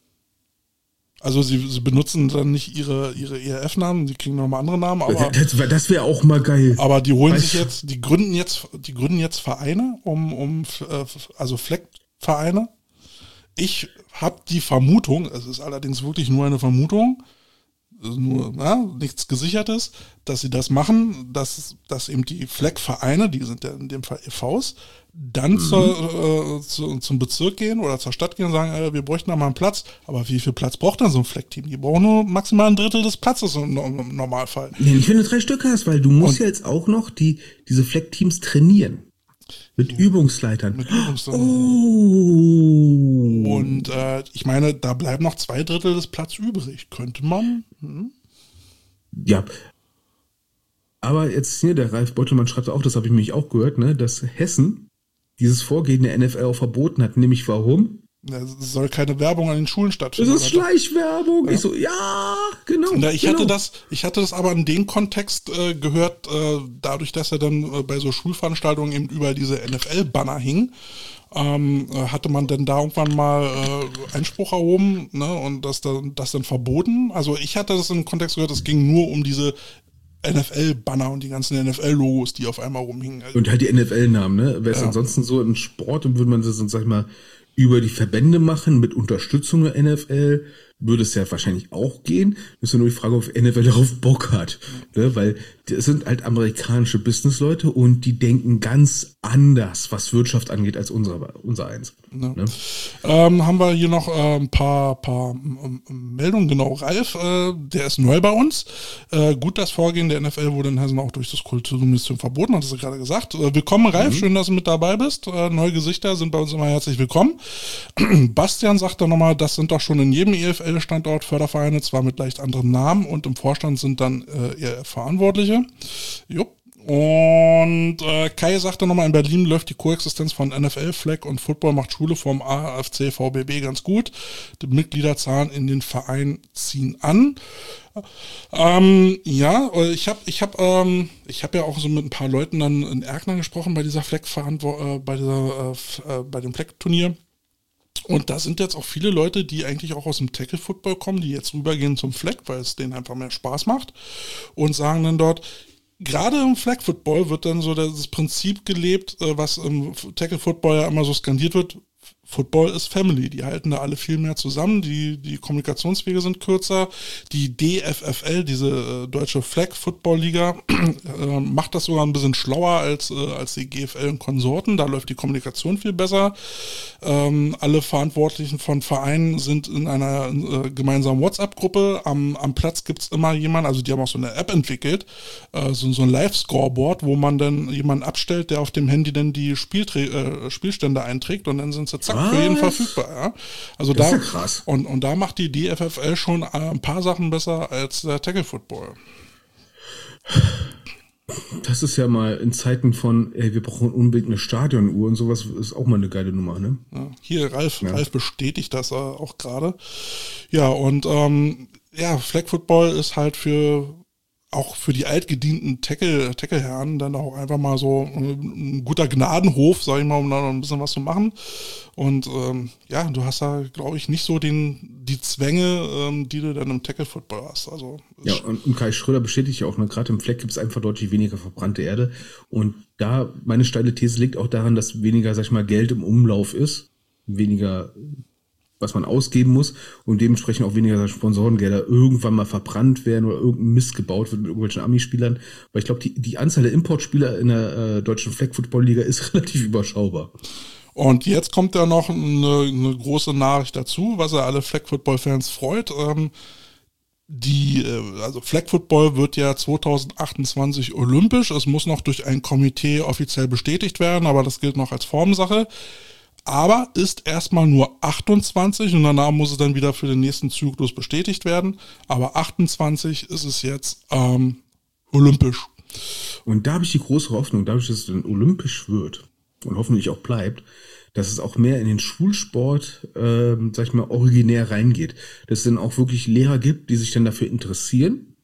Also sie, sie benutzen dann nicht ihre, ihre E R F-Namen, die kriegen nochmal andere Namen, aber. Das, das wäre auch mal geil. Aber die holen weißt sich jetzt, die gründen jetzt, die gründen jetzt Vereine, um, um also Flag-Vereine. Ich habe die Vermutung, es ist allerdings wirklich nur eine Vermutung, nur ja, nichts Gesichertes, dass sie das machen, dass, dass eben die Flag-Vereine, die sind ja in dem Fall E Vs, dann mhm. zur, äh, zu, zum Bezirk gehen oder zur Stadt gehen und sagen, äh, wir bräuchten da mal einen Platz. Aber wie viel Platz braucht denn so ein Flag-Team? Die brauchen nur maximal ein Drittel des Platzes im, im Normalfall. Nee, nicht wenn du drei Stück hast, weil du musst und, ja jetzt auch noch die diese Flag-Teams trainieren. Mit ja, Übungsleitern. Mit Übungsleitern. Oh. Und äh, ich meine, da bleiben noch zwei Drittel des Platzes übrig. Könnte man. Hm? Ja. Aber jetzt hier, der Ralf Beutelmann schreibt auch, das habe ich mich auch gehört, ne, dass Hessen dieses Vorgehen der N F L auch verboten hat. Nämlich warum? Es soll keine Werbung an den Schulen stattfinden. Das ist Schleichwerbung. Ja. Ich so, ja, genau. Ja, ich genau. hatte das, ich hatte das aber in dem Kontext äh, gehört, äh, dadurch, dass er dann äh, bei so Schulveranstaltungen eben überall diese N F L-Banner hing, ähm, äh, hatte man dann da irgendwann mal äh, Einspruch erhoben, ne, und das dann, das dann verboten. Also ich hatte das im Kontext gehört, es ging nur um diese N F L-Banner und die ganzen N F L-Logos, die auf einmal rumhingen. Und halt die N F L-Namen, ne? Wäre es ja. ansonsten so im Sport, dann würde man das, sag ich mal, über die Verbände machen, mit Unterstützung der N F L, würde es ja wahrscheinlich auch gehen. Das ist ja nur die Frage, ob N F L darauf Bock hat. Ne? Weil das sind halt amerikanische Businessleute und die denken ganz anders, was Wirtschaft angeht, als unser, unser eins. Ja. Ne? Ähm, haben wir hier noch äh, ein paar, paar ähm, Meldungen. Genau, Ralf, äh, der ist neu bei uns. Äh, gut, das Vorgehen der N F L wurde in Hessen auch durch das Kulturministerium verboten, hat es gerade gesagt. Äh, willkommen, Ralf, mhm. schön, dass du mit dabei bist. Äh, neue Gesichter sind bei uns immer herzlich willkommen. Bastian sagt dann nochmal, das sind doch schon in jedem E F L-Standort Fördervereine, zwar mit leicht anderem Namen, und im Vorstand sind dann äh, E R F-Verantwortliche. Jupp. Und äh, Kai sagte nochmal, in Berlin läuft die Koexistenz von N F L, Flag und Football macht Schule vom A F C V B B ganz gut. Die Mitgliederzahlen in den Verein ziehen an. Ähm, ja, ich habe ich hab, ähm, ich hab ja auch so mit ein paar Leuten dann in Erkner gesprochen bei dieser Flag-Verantwort- äh, bei dieser, äh, bei dem Flag-Turnier. Und da sind jetzt auch viele Leute, die eigentlich auch aus dem Tackle-Football kommen, die jetzt rübergehen zum Flag, weil es denen einfach mehr Spaß macht, und sagen dann dort, gerade im Flag-Football wird dann so das Prinzip gelebt, was im Tackle-Football ja immer so skandiert wird: Football ist Family. Die halten da alle viel mehr zusammen, die, die Kommunikationswege sind kürzer. Die D F F L, diese äh, deutsche Flag-Football-Liga, äh, macht das sogar ein bisschen schlauer als, äh, als die G F L und Konsorten. Da läuft die Kommunikation viel besser. Ähm, alle Verantwortlichen von Vereinen sind in einer äh, gemeinsamen WhatsApp-Gruppe. Am, am Platz gibt's immer jemanden, also die haben auch so eine App entwickelt, äh, so, so ein Live-Scoreboard, wo man dann jemanden abstellt, der auf dem Handy dann die Spielträ- äh, Spielstände einträgt, und dann sind sie zack Ja, für jeden verfügbar, ja. Also das da, ist ja krass. Und, und da macht die D F F L schon ein paar Sachen besser als der Tackle Football. Das ist ja mal in Zeiten von, ey, wir brauchen unbedingt eine Stadionuhr und sowas, ist auch mal eine geile Nummer, ne? Ja, hier, Ralf, ja. Ralf bestätigt das äh, auch gerade. Ja, und ähm, ja, Flag Football ist halt für auch für die altgedienten Tackle, Tackle-Herren dann auch einfach mal so ein guter Gnadenhof, sag ich mal, um da noch ein bisschen was zu machen. Und ähm, ja, du hast da, glaube ich, nicht so den die Zwänge, ähm, die du dann im Tackle-Football hast. Also ja, und, und Kai Schröder bestätigt ja auch, ne, gerade im Flag gibt es einfach deutlich weniger verbrannte Erde. Und da, meine steile These liegt auch daran, dass weniger, sag ich mal, Geld im Umlauf ist, weniger was man ausgeben muss und dementsprechend auch weniger Sponsorengelder irgendwann mal verbrannt werden oder irgendein Mist gebaut wird mit irgendwelchen Ami-Spielern. Weil ich glaube, die, die Anzahl der Importspieler in der äh, deutschen Flag-Football-Liga ist relativ überschaubar. Und jetzt kommt ja noch eine, eine große Nachricht dazu, was ja alle Flag-Football-Fans freut. Ähm, die, also Flag Football wird ja zwanzig achtundzwanzig olympisch. Es muss noch durch ein Komitee offiziell bestätigt werden, aber das gilt noch als Formsache. Aber ist erstmal nur achtundzwanzig und danach muss es dann wieder für den nächsten Zyklus bestätigt werden. Aber achtundzwanzig ist es jetzt ähm, olympisch. Und da habe ich die große Hoffnung, dadurch, dass es dann olympisch wird und hoffentlich auch bleibt, dass es auch mehr in den Schulsport, äh, sag ich mal, originär reingeht. Dass es dann auch wirklich Lehrer gibt, die sich dann dafür interessieren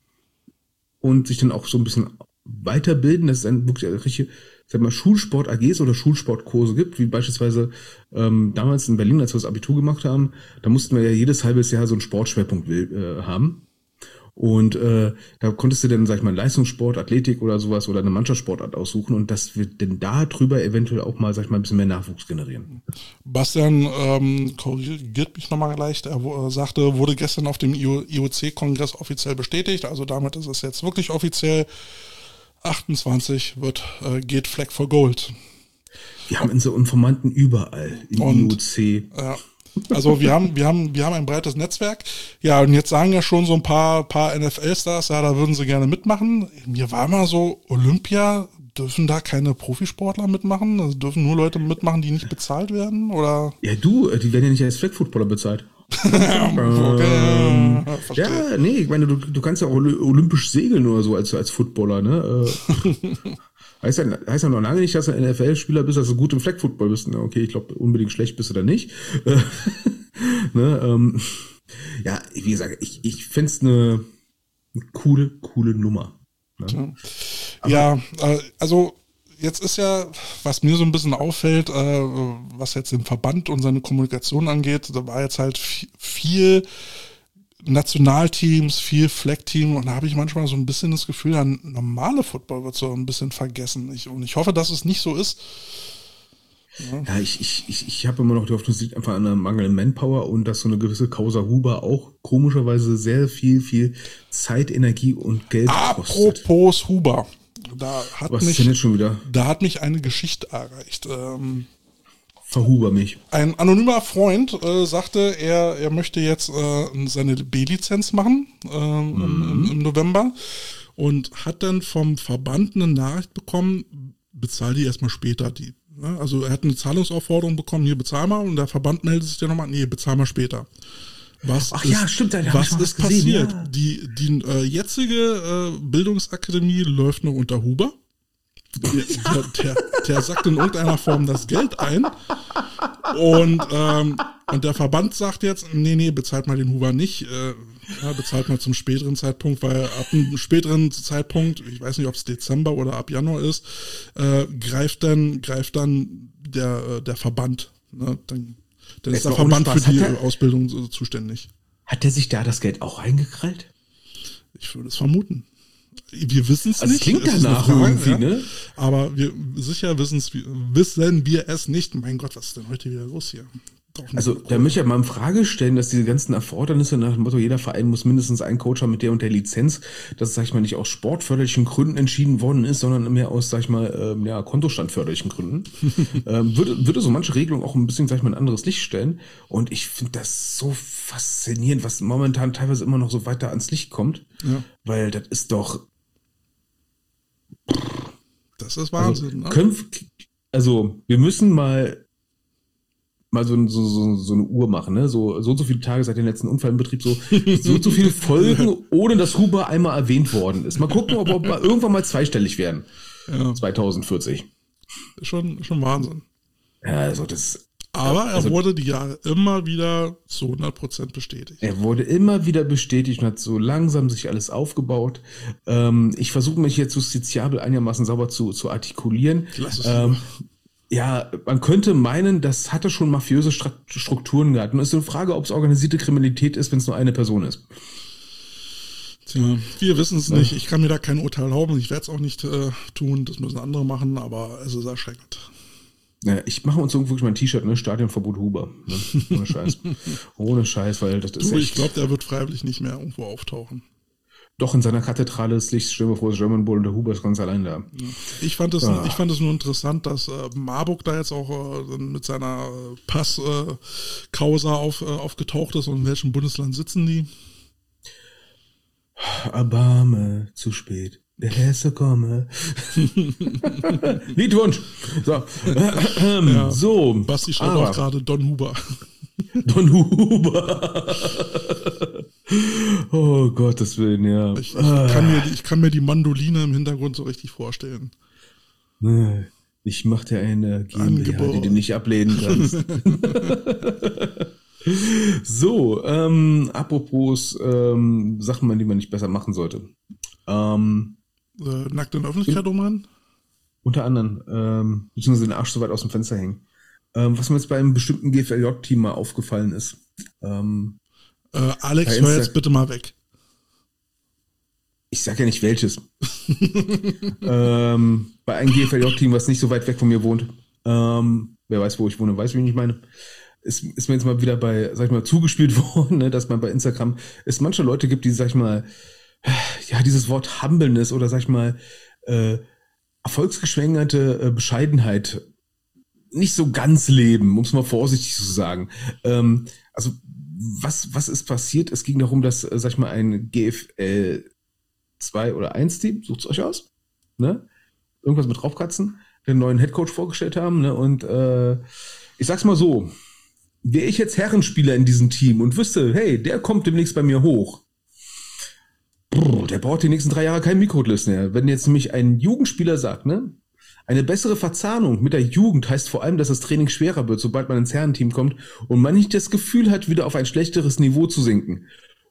und sich dann auch so ein bisschen weiterbilden, dass es dann wirklich richtige, sag mal, Schulsport-A Gs oder Schulsportkurse gibt, wie beispielsweise ähm, damals in Berlin, als wir das Abitur gemacht haben, da mussten wir ja jedes halbes Jahr so einen Sportschwerpunkt äh, haben. Und äh, da konntest du dann, sag ich mal, Leistungssport, Athletik oder sowas oder eine Mannschaftssportart aussuchen und das wird denn da drüber eventuell auch mal, sag ich mal, ein bisschen mehr Nachwuchs generieren. Bastian ähm, korrigiert mich nochmal gleich, er wo, sagte, wurde gestern auf dem I O C-Kongress offiziell bestätigt, also damit ist es jetzt wirklich offiziell. achtundzwanzig wird, äh, geht Flag for Gold. Wir haben unsere Informanten überall im und, I O C. Ja. Also wir haben, wir haben, wir haben ein breites Netzwerk. Ja, und jetzt sagen ja schon so ein paar, paar N F L-Stars, ja, da würden sie gerne mitmachen. Mir war mal so, Olympia, dürfen da keine Profisportler mitmachen? Also dürfen nur Leute mitmachen, die nicht bezahlt werden? Oder? Ja, du, die werden ja nicht als Flag-Footballer bezahlt. Okay, ähm, ja, nee, ich meine, du, du kannst ja auch olympisch segeln oder so als, als Footballer, ne? heißt, ja, heißt ja noch lange nicht, dass du ein N F L-Spieler bist, dass du gut im Flag-Football bist. Okay, ich glaube, unbedingt schlecht bist du da nicht. ne, ähm, ja, wie gesagt, ich, ich find's eine, eine coole, coole Nummer. Ne? Ja, äh, also jetzt ist ja, was mir so ein bisschen auffällt, äh, was jetzt den Verband und seine Kommunikation angeht, da war jetzt halt viel Nationalteams, viel Flag-Team und da habe ich manchmal so ein bisschen das Gefühl, der normale Football wird so ein bisschen vergessen. Ich, und ich hoffe, dass es nicht so ist. Ja, ja ich, ich, ich, ich habe immer noch die Hoffnung, es liegt einfach an einer mangelnden Manpower und dass so eine gewisse Causa Huber auch komischerweise sehr viel, viel Zeit, Energie und Geld kostet. Apropos Huber. Da hat Was mich, ist denn jetzt schon wieder? Da hat mich eine Geschichte erreicht. Ähm, Verhuber mich. Ein anonymer Freund äh, sagte, er, er möchte jetzt äh, seine B-Lizenz machen äh, mhm. im, im November und hat dann vom Verband eine Nachricht bekommen, bezahl die erstmal später. Die, ne? Also er hat eine Zahlungsaufforderung bekommen, hier bezahl mal und der Verband meldet sich dann nochmal, nee, bezahl mal später. Was Ach ist, ja, stimmt, da was ist gesehen, passiert? Ja. Die, die äh, jetzige äh, Bildungsakademie läuft noch unter Huber. Der, der, der, der sackt in irgendeiner Form das Geld ein und, ähm, und der Verband sagt jetzt, nee, nee, bezahlt mal den Huber nicht, äh, ja, bezahlt mal zum späteren Zeitpunkt, weil ab einem späteren Zeitpunkt, ich weiß nicht, ob es Dezember oder ab Januar ist, äh, greift dann greift dann der, der Verband. Ne? Dann, dann ist der Verband für die der, Ausbildung so zuständig. Hat der sich da das Geld auch eingekrallt? Ich würde es vermuten. Wir wissen es also nicht. Es klingt es danach Frage, irgendwie, ja. ne? Aber wir sicher wissen's, wissen wir es nicht. Mein Gott, was ist denn heute wieder los hier? Also da möchte ich ja mal in Frage stellen, dass diese ganzen Erfordernisse nach dem Motto, jeder Verein muss mindestens einen Coach haben mit der und der Lizenz, dass es, sag ich mal, nicht aus sportförderlichen Gründen entschieden worden ist, sondern mehr aus, sag ich mal, ähm, ja, kontostandförderlichen Gründen. ähm, würde, würde so manche Regelung auch ein bisschen, sag ich mal, ein anderes Licht stellen. Und ich finde das so faszinierend, was momentan teilweise immer noch so weiter ans Licht kommt. Ja. Weil das ist doch... Das ist Wahnsinn. Also, können, also wir müssen mal mal so, so, so, so eine Uhr machen, ne? So, so und so viele Tage seit dem letzten Unfall im Betrieb, so, so und so viele Folgen, ohne dass Huber einmal erwähnt worden ist. Mal gucken, ob wir irgendwann mal zweistellig werden. Ja. zwanzig vierzig. Schon, schon Wahnsinn. Ja, also das. Aber er also, wurde die Jahre immer wieder zu hundert Prozent bestätigt. Er wurde immer wieder bestätigt und hat so langsam sich alles aufgebaut. Ähm, ich versuche mich jetzt justiziabel einigermaßen sauber zu, zu artikulieren. Lass es ähm, Ja, man könnte meinen, das hatte schon mafiöse Strukturen gehabt. Und es ist eine Frage, ob es organisierte Kriminalität ist, wenn es nur eine Person ist. Tja, wir wissen es nicht. Ich kann mir da kein Urteil erlauben. Ich werde es auch nicht äh, tun. Das müssen andere machen, aber es ist erschreckend. Ja, ich mache uns irgendwo wirklich mal ein T-Shirt, ne? Stadionverbot Huber. Ne? Ohne Scheiß. Ohne Scheiß, weil das ist du, echt... Ich glaube, der wird freiwillig nicht mehr irgendwo auftauchen. Doch, in seiner Kathedrale des Lichts, stellen wir vor, das German Bull und der Huber ist ganz allein da. Ich fand es ah. ich fand es nur interessant, dass äh, Marburg da jetzt auch äh, mit seiner äh, Pass-Causa äh, auf, äh, aufgetaucht ist. Und in welchem Bundesland sitzen die? Erbarme, zu spät. Der Hesse komme. Liedwunsch. So. Ja, so. Basti schreibt auch gerade Don Huber. Don Huber. Oh Gottes Willen, ja. Ich, ich, kann mir, ich kann mir die Mandoline im Hintergrund so richtig vorstellen. Ich mach dir eine GmbH, die du nicht ablehnen kannst. So, ähm, apropos ähm, Sachen, die man nicht besser machen sollte. Ähm, äh, nackt in der Öffentlichkeit umrennen? Unter anderem, ähm, beziehungsweise den Arsch so weit aus dem Fenster hängen. Ähm, was mir jetzt bei einem bestimmten G F L J-Team mal aufgefallen ist. Ähm, äh, Alex, hör jetzt bitte mal weg. Ich sag ja nicht welches. ähm, bei einem G F L J-Team, was nicht so weit weg von mir wohnt. Ähm, wer weiß, wo ich wohne, weiß, wie ich meine. Ist, ist mir jetzt mal wieder bei, sag ich mal, zugespielt worden, ne, dass man bei Instagram es manche Leute gibt, die, sag ich mal, ja, dieses Wort Humbleness oder, sag ich mal, äh, erfolgsgeschwängerte äh, Bescheidenheit nicht so ganz leben, um es mal vorsichtig zu sagen. Ähm, also, was, was ist passiert? Es ging darum, dass, äh, sag ich mal, ein G F L zwei oder eins Team, sucht's euch aus, ne? Irgendwas mit draufkratzen, den neuen Headcoach vorgestellt haben, ne? Und äh, ich sag's mal so, wäre ich jetzt Herrenspieler in diesem Team und wüsste, hey, der kommt demnächst bei mir hoch, brr, der braucht die nächsten drei Jahre kein Mikrolist mehr. Wenn jetzt nämlich ein Jugendspieler sagt, ne, eine bessere Verzahnung mit der Jugend heißt vor allem, dass das Training schwerer wird, sobald man ins Herrenteam kommt und man nicht das Gefühl hat, wieder auf ein schlechteres Niveau zu sinken.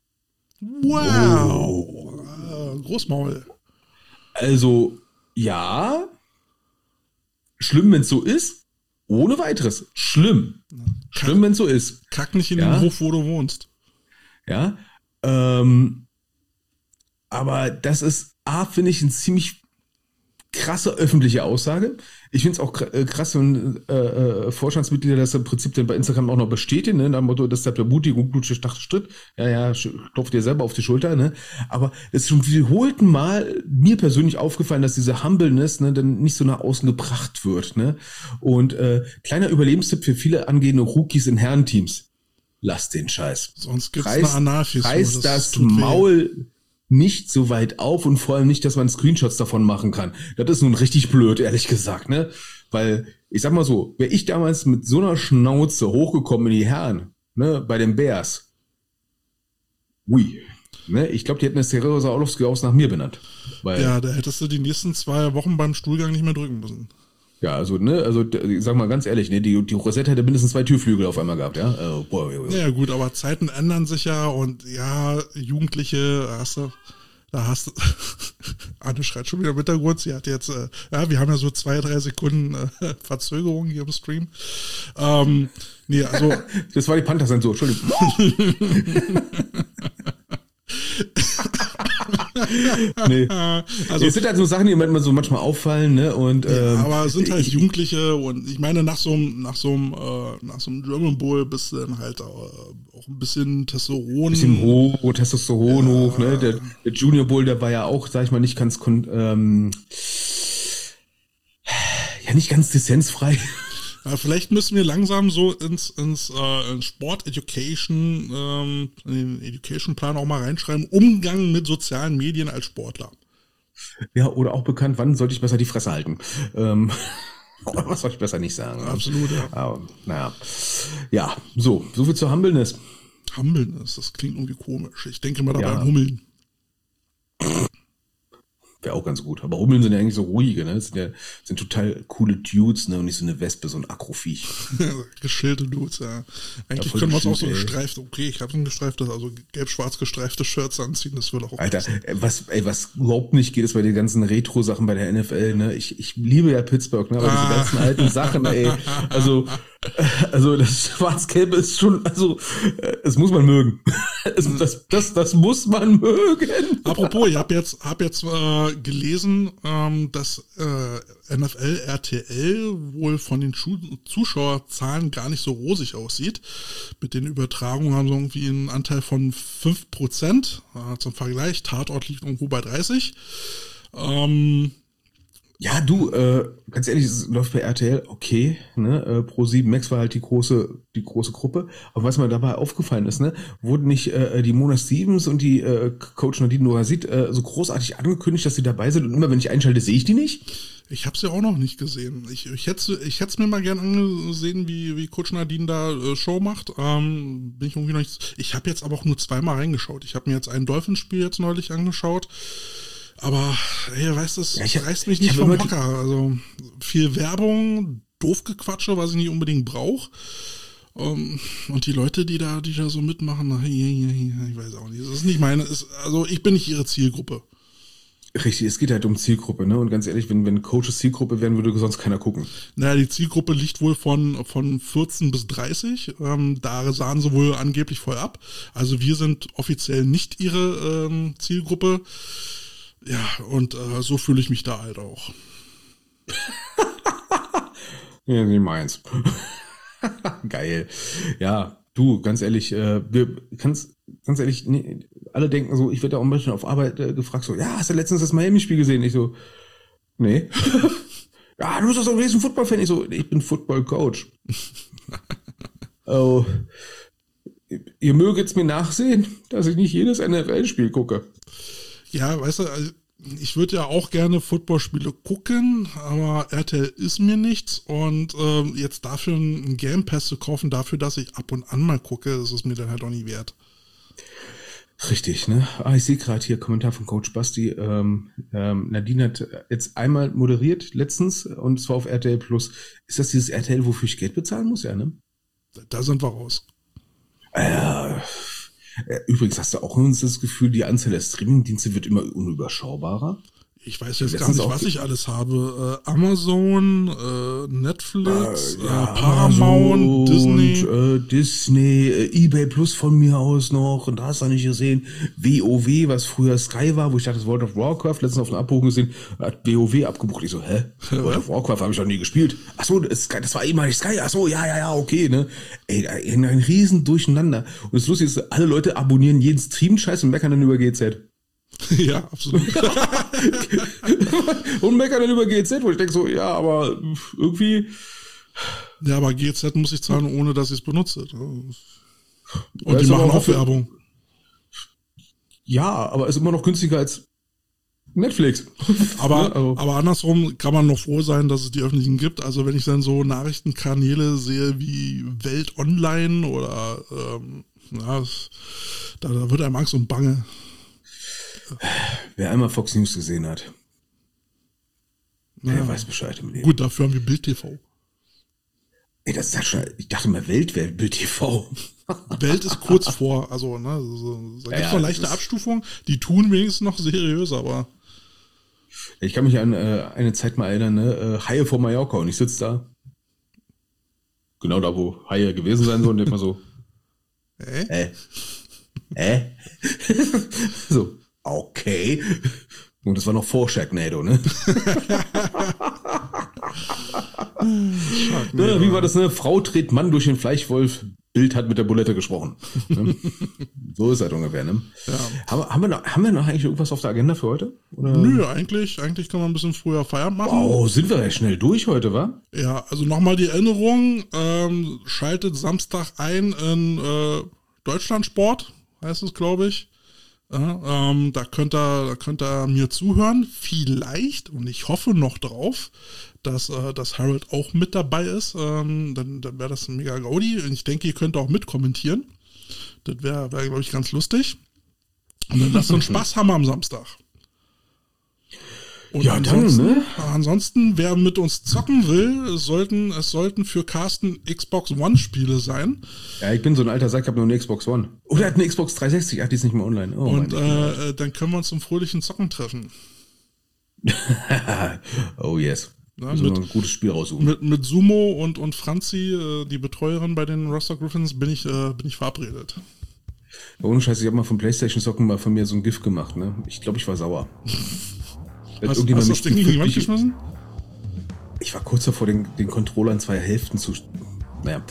Wow. Oh. Äh, Großmaul. Also, ja, schlimm, wenn es so ist. Ohne weiteres. Schlimm. Kack, Schlimm, wenn es so ist. Kack nicht in ja? den Hof, wo du wohnst. Ja. Ähm, aber das ist, A, finde ich, eine ziemlich krasse öffentliche Aussage. Ich finde es auch krass, wenn äh, äh, Vorstandsmitglieder das im Prinzip dann bei Instagram auch noch bestätigen, ne? Nach dem Motto, das ist der Mutigung, blutige Stritt. Ja, ja, klopft dir selber auf die Schulter, ne? Aber es ist schon wiederholten Mal mir persönlich aufgefallen, dass diese Humbleness, ne, dann nicht so nach außen gebracht wird, ne? Und äh, kleiner Überlebenstipp für viele angehende Rookies in Herrenteams. Lass den Scheiß. Sonst gibt's reiß, eine Anarchie. Reiß das, das Maul weh. Nicht so weit auf und vor allem nicht, dass man Screenshots davon machen kann. Das ist nun richtig blöd, ehrlich gesagt, ne? Weil, ich sag mal so, wäre ich damals mit so einer Schnauze hochgekommen in die Herren, ne, bei den Bears, ui, ne, ich glaube, die hätten das Teresa Orlovsky aus nach mir benannt. Weil, ja, da hättest du die nächsten zwei Wochen beim Stuhlgang nicht mehr drücken müssen. Ja, also, ne, also, ich sag mal ganz ehrlich, ne, die, die Rosette hätte mindestens zwei Türflügel auf einmal gehabt, ja. Also, boah, boah, boah. Ja, gut, aber Zeiten ändern sich ja und ja, Jugendliche, hast du, da hast du, Anne schreit schon wieder im Hintergrund, sie hat jetzt, äh, ja, wir haben ja so zwei, drei Sekunden äh, Verzögerung hier im Stream. Ähm, nee, also. Das war die Panther-Sensor, Entschuldigung. Nee. Also, es sind halt so Sachen, die mir so manchmal auffallen, ne? Und, ja, ähm, aber es sind halt ich, Jugendliche und ich meine, nach so einem, nach so einem, äh, nach so einem German Bowl bist du dann halt auch, auch ein bisschen Testosteron. Ein bisschen hoch, Testosteron ja. hoch, ne? Der, der Junior Bowl, der war ja auch, sag ich mal, nicht ganz, ähm, ja, nicht ganz dissensfrei. Ja, vielleicht müssen wir langsam so ins, ins äh, Sport Education, ähm, in den Education Plan auch mal reinschreiben, Umgang mit sozialen Medien als Sportler. Ja, oder auch bekannt, wann sollte ich besser die Fresse halten? Ähm. Was soll ich besser nicht sagen? Absolut, ja. Aber, naja. Ja, so, so viel zur Humbleness. Humbleness, das klingt irgendwie komisch. Ich denke mal dabei Ja. an Hummeln. Wäre auch ganz gut. Aber Hummeln sind ja eigentlich so ruhige, ne? Das sind ja sind total coole Dudes, ne? Und nicht so eine Wespe, so ein Akroviech. Geschillte Dudes, ja. Eigentlich Ja, voll können wir uns auch so geschillt, ey. gestreifte, okay, ich habe ein gestreiftes, also gelb-schwarz gestreifte Shirts anziehen, das würde auch Alter, passen. ey, was, ey, was überhaupt nicht geht, ist bei den ganzen Retro-Sachen bei der N F L, ne? Ich, ich liebe ja Pittsburgh, ne? Aber Ah. diese ganzen alten Sachen, ey, also, also das Schwarz-Gelbe ist schon, also, äh, es muss man mögen. Es, das, das, das muss man mögen. Apropos, ich habe jetzt, hab jetzt äh, gelesen, ähm, dass äh, N F L R T L wohl von den Schu- Zuschauerzahlen gar nicht so rosig aussieht. Mit den Übertragungen haben sie irgendwie einen Anteil von fünf Prozent. Äh, zum Vergleich, Tatort liegt irgendwo bei dreißig. Ähm, Ja, du, äh, ganz ehrlich, es läuft bei R T L okay, ne? Äh, Pro sieben Max war halt die große, die große Gruppe. Aber was mir dabei aufgefallen ist, ne, wurden nicht äh, die Mona Stevens und die äh, Coach Nadine Norazit äh, so großartig angekündigt, dass sie dabei sind und immer wenn ich einschalte, sehe ich die nicht? Ich habe es ja auch noch nicht gesehen. Ich, ich hätte ich hätte es mir mal gern angesehen, wie wie Coach Nadine da äh, Show macht. Ähm, bin ich irgendwie noch nicht. Ich habe jetzt aber auch nur zweimal reingeschaut. Ich habe mir jetzt ein Dolphins-Spiel jetzt neulich angeschaut. Aber ey, weißt du, es Ja, ich hab- reißt mich ich nicht hab vom immer die- Hocker. Also viel Werbung, Doofgequatsche, was ich nicht unbedingt brauche. Um, und die Leute, die da, die da so mitmachen, na, ich weiß auch nicht. Das ist nicht meine. Ist, also ich bin nicht ihre Zielgruppe. Richtig, es geht halt um Zielgruppe, ne? Und ganz ehrlich, wenn, wenn Coaches Zielgruppe wären, würde sonst keiner gucken. Naja, die Zielgruppe liegt wohl von, von vierzehn bis dreißig. Ähm, da sahen sie wohl angeblich voll ab. Also wir sind offiziell nicht ihre ähm, Zielgruppe. Ja, und äh, so fühle ich mich da halt auch. Ja, nicht meins. Geil. Ja, du, ganz ehrlich, äh, wir, ganz, ganz ehrlich, nee, alle denken so, ich werde ja auch ein bisschen auf Arbeit äh, gefragt, so, ja, hast du letztens das Miami-Spiel gesehen? Ich so, nee. Ja, du bist doch so ein riesen Football-Fan. Ich so, ich bin Football-Coach. Oh, ihr möget's mir nachsehen, dass ich nicht jedes N F L-Spiel gucke. Ja, weißt du, also ich würde ja auch gerne Footballspiele gucken, aber R T L ist mir nichts und ähm, jetzt dafür einen Game Pass zu kaufen, dafür, dass ich ab und an mal gucke, das ist mir dann halt auch nicht wert. Richtig, ne? Ah, ich sehe gerade hier Kommentar von Coach Basti. Ähm, ähm, Nadine hat jetzt einmal moderiert letztens und zwar auf R T L Plus. Ist das dieses R T L, wofür ich Geld bezahlen muss? Ja, ne? Da sind wir raus. Äh, übrigens hast du auch uns das Gefühl, die Anzahl der Streamingdienste wird immer unüberschaubarer? Ich weiß jetzt Letztens gar nicht, auch was ge- ich alles habe. Äh, Amazon, äh, Netflix, Äh, äh, ja, Paramount, Amazon, Disney. äh, Disney, äh, eBay Plus von mir aus noch. Und da hast du nicht gesehen. WoW, was früher Sky war, wo ich dachte, das World of Warcraft, letztens auf einer Abbuchung gesehen, hat WoW abgebucht. Ich so, hä? World of Warcraft habe ich noch nie gespielt. Ach so, das, Sky, das war ehemalig Sky. Ach so, ja, ja, ja, okay, ne? Ey, ein, ein riesen Durcheinander. Und das Lustige ist, alle Leute abonnieren jeden Stream-Scheiß und meckern dann über G Z. Ja, absolut. Und meckern dann über G Z, wo ich denke so, ja, aber irgendwie... Ja, aber G Z muss ich zahlen, ohne dass ich es benutze. Und Ja, die ist aber machen auch auch für- Werbung. Ja, aber ist immer noch günstiger als Netflix. Aber, Ne, also- aber andersrum kann man noch froh sein, dass es die öffentlichen gibt. Also wenn ich dann so Nachrichtenkanäle sehe wie Welt Online oder ähm, ja, es- da, da wird einem Angst und Bange. Wer einmal Fox News gesehen hat, der Ja. weiß Bescheid im Leben. Gut, dafür haben wir Bild T V. Ey, das ist halt schon, ich dachte mal, Welt wäre Bild T V. Welt ist kurz vor, also ne, so, da Ja, gibt's ja, noch das leichte ist- Abstufungen, die tun wenigstens noch seriös, aber Ich kann mich an äh, eine Zeit mal erinnern, ne? äh, Haie vor Mallorca und ich sitze da. Genau da, wo Haie gewesen sein sollen, und denk mal so, äh? äh, äh? So, okay. Und das war noch vor Sharknado, ne? Ne, wie war das, ne? Frau dreht Mann durch den Fleischwolf, Bild hat mit der Bulette gesprochen. Ne? So ist das ungefähr, ne? Ja. Haben, wir- haben, wir noch, haben wir noch eigentlich irgendwas auf der Agenda für heute? Oder? Nö, eigentlich, eigentlich kann man ein bisschen früher Feierabend machen. Wow, sind wir ja schnell durch heute, wa? Ja, also nochmal die Erinnerung, ähm, schaltet Samstag ein in äh, Deutschlandsport, heißt es, glaube ich. Ja, ähm, da könnt ihr, da könnt ihr mir zuhören. Vielleicht, und ich hoffe noch drauf, dass, äh, dass Harold auch mit dabei ist. Ähm, dann dann wäre das ein mega Gaudi. Und ich denke, ihr könnt auch mitkommentieren. Das wäre, wär, glaube ich, ganz lustig. Und dann lasst uns Spaß haben am Samstag. Und ja, ansonsten, dann, ne? ansonsten, wer mit uns zocken will, sollten, es sollten für Carsten Xbox One Spiele sein. Ja, ich bin so ein alter Sack, ich habe nur eine Xbox One. Oder er hat eine Xbox dreihundertsechzig, ach, die ist nicht mehr online. Oh, und äh, dann können wir uns zum fröhlichen Zocken treffen. Oh yes. Ja, mit, mit, ein gutes Spiel raussuchen. Mit, mit Sumo und, und Franzi, äh, die Betreuerin bei den Roster Griffins, bin ich, äh, bin ich verabredet. Ohne Scheiß, ich habe mal vom PlayStation Zocken mal von mir so ein GIF gemacht, ne? Ich glaube, ich war sauer. Hast, hast du das Ding gegen die Wand geschmissen? Ich war kurz davor, den, den Controller in zwei Hälften zu... Naja.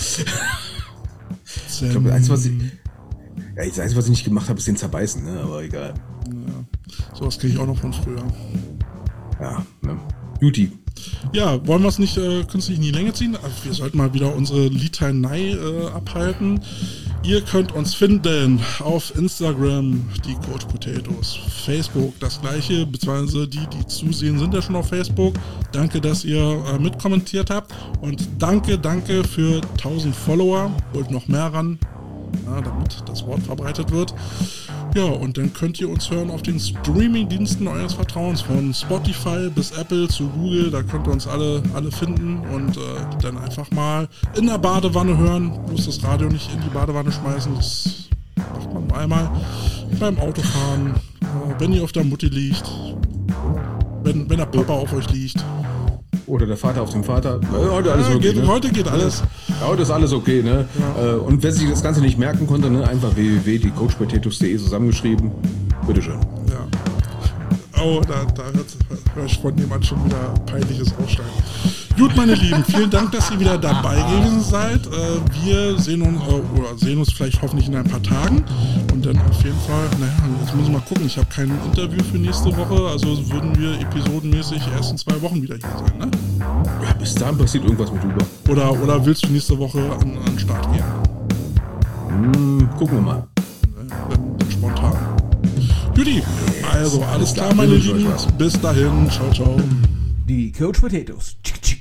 Ich glaube, das Einzige, was ich... Ja, das Einzige, was ich nicht gemacht habe, ist den zerbeißen, ne? Aber egal. Ja, sowas kriege ich auch noch von früher. Ja, ne? Beauty. Ja, wollen wir es nicht äh, künstlich in die Länge ziehen? Also wir sollten mal wieder unsere Litanei äh, abhalten. Ihr könnt uns finden auf Instagram, die Coach Potatoes, Facebook das gleiche, beziehungsweise die, die zusehen, sind ja schon auf Facebook. Danke, dass ihr äh, mitkommentiert habt und danke, danke für tausend Follower. Wollt noch mehr ran, ja, damit das Wort verbreitet wird. Ja, und dann könnt ihr uns hören auf den Streaming-Diensten eures Vertrauens, von Spotify bis Apple zu Google, da könnt ihr uns alle, alle finden und äh, dann einfach mal in der Badewanne hören, bloß das Radio nicht in die Badewanne schmeißen, das macht man nur einmal, beim Autofahren, äh, wenn ihr auf der Mutti liegt, wenn, wenn der Papa auf euch liegt. Oder der Vater auf dem Vater. Ja, heute, alles ja, okay, geht, ne? heute geht alles. Ja, heute ist alles okay, ne? Ja. Und wer sich das Ganze nicht merken konnte, ne? Einfach w w w punkt die coach potatoes punkt d e zusammengeschrieben. Bitteschön. Ja. Oh, da, da höre ich von jemand schon wieder peinliches Aufsteigen. Gut, meine Lieben, vielen Dank, dass ihr wieder dabei gewesen seid. Wir sehen uns, oder sehen uns vielleicht hoffentlich in ein paar Tagen. Und dann auf jeden Fall, naja, jetzt müssen wir mal gucken. Ich habe kein Interview für nächste Woche, also würden wir episodenmäßig erst in zwei Wochen wieder hier sein, ne? Ja, bis dahin passiert irgendwas mit Uber. Oder, oder willst du nächste Woche an, an den Start gehen? Hm, gucken wir mal. Dann, dann spontan. Judy, also alles klar, meine Lieben. Bis dahin. Ciao, ciao. Die Coach Potatoes.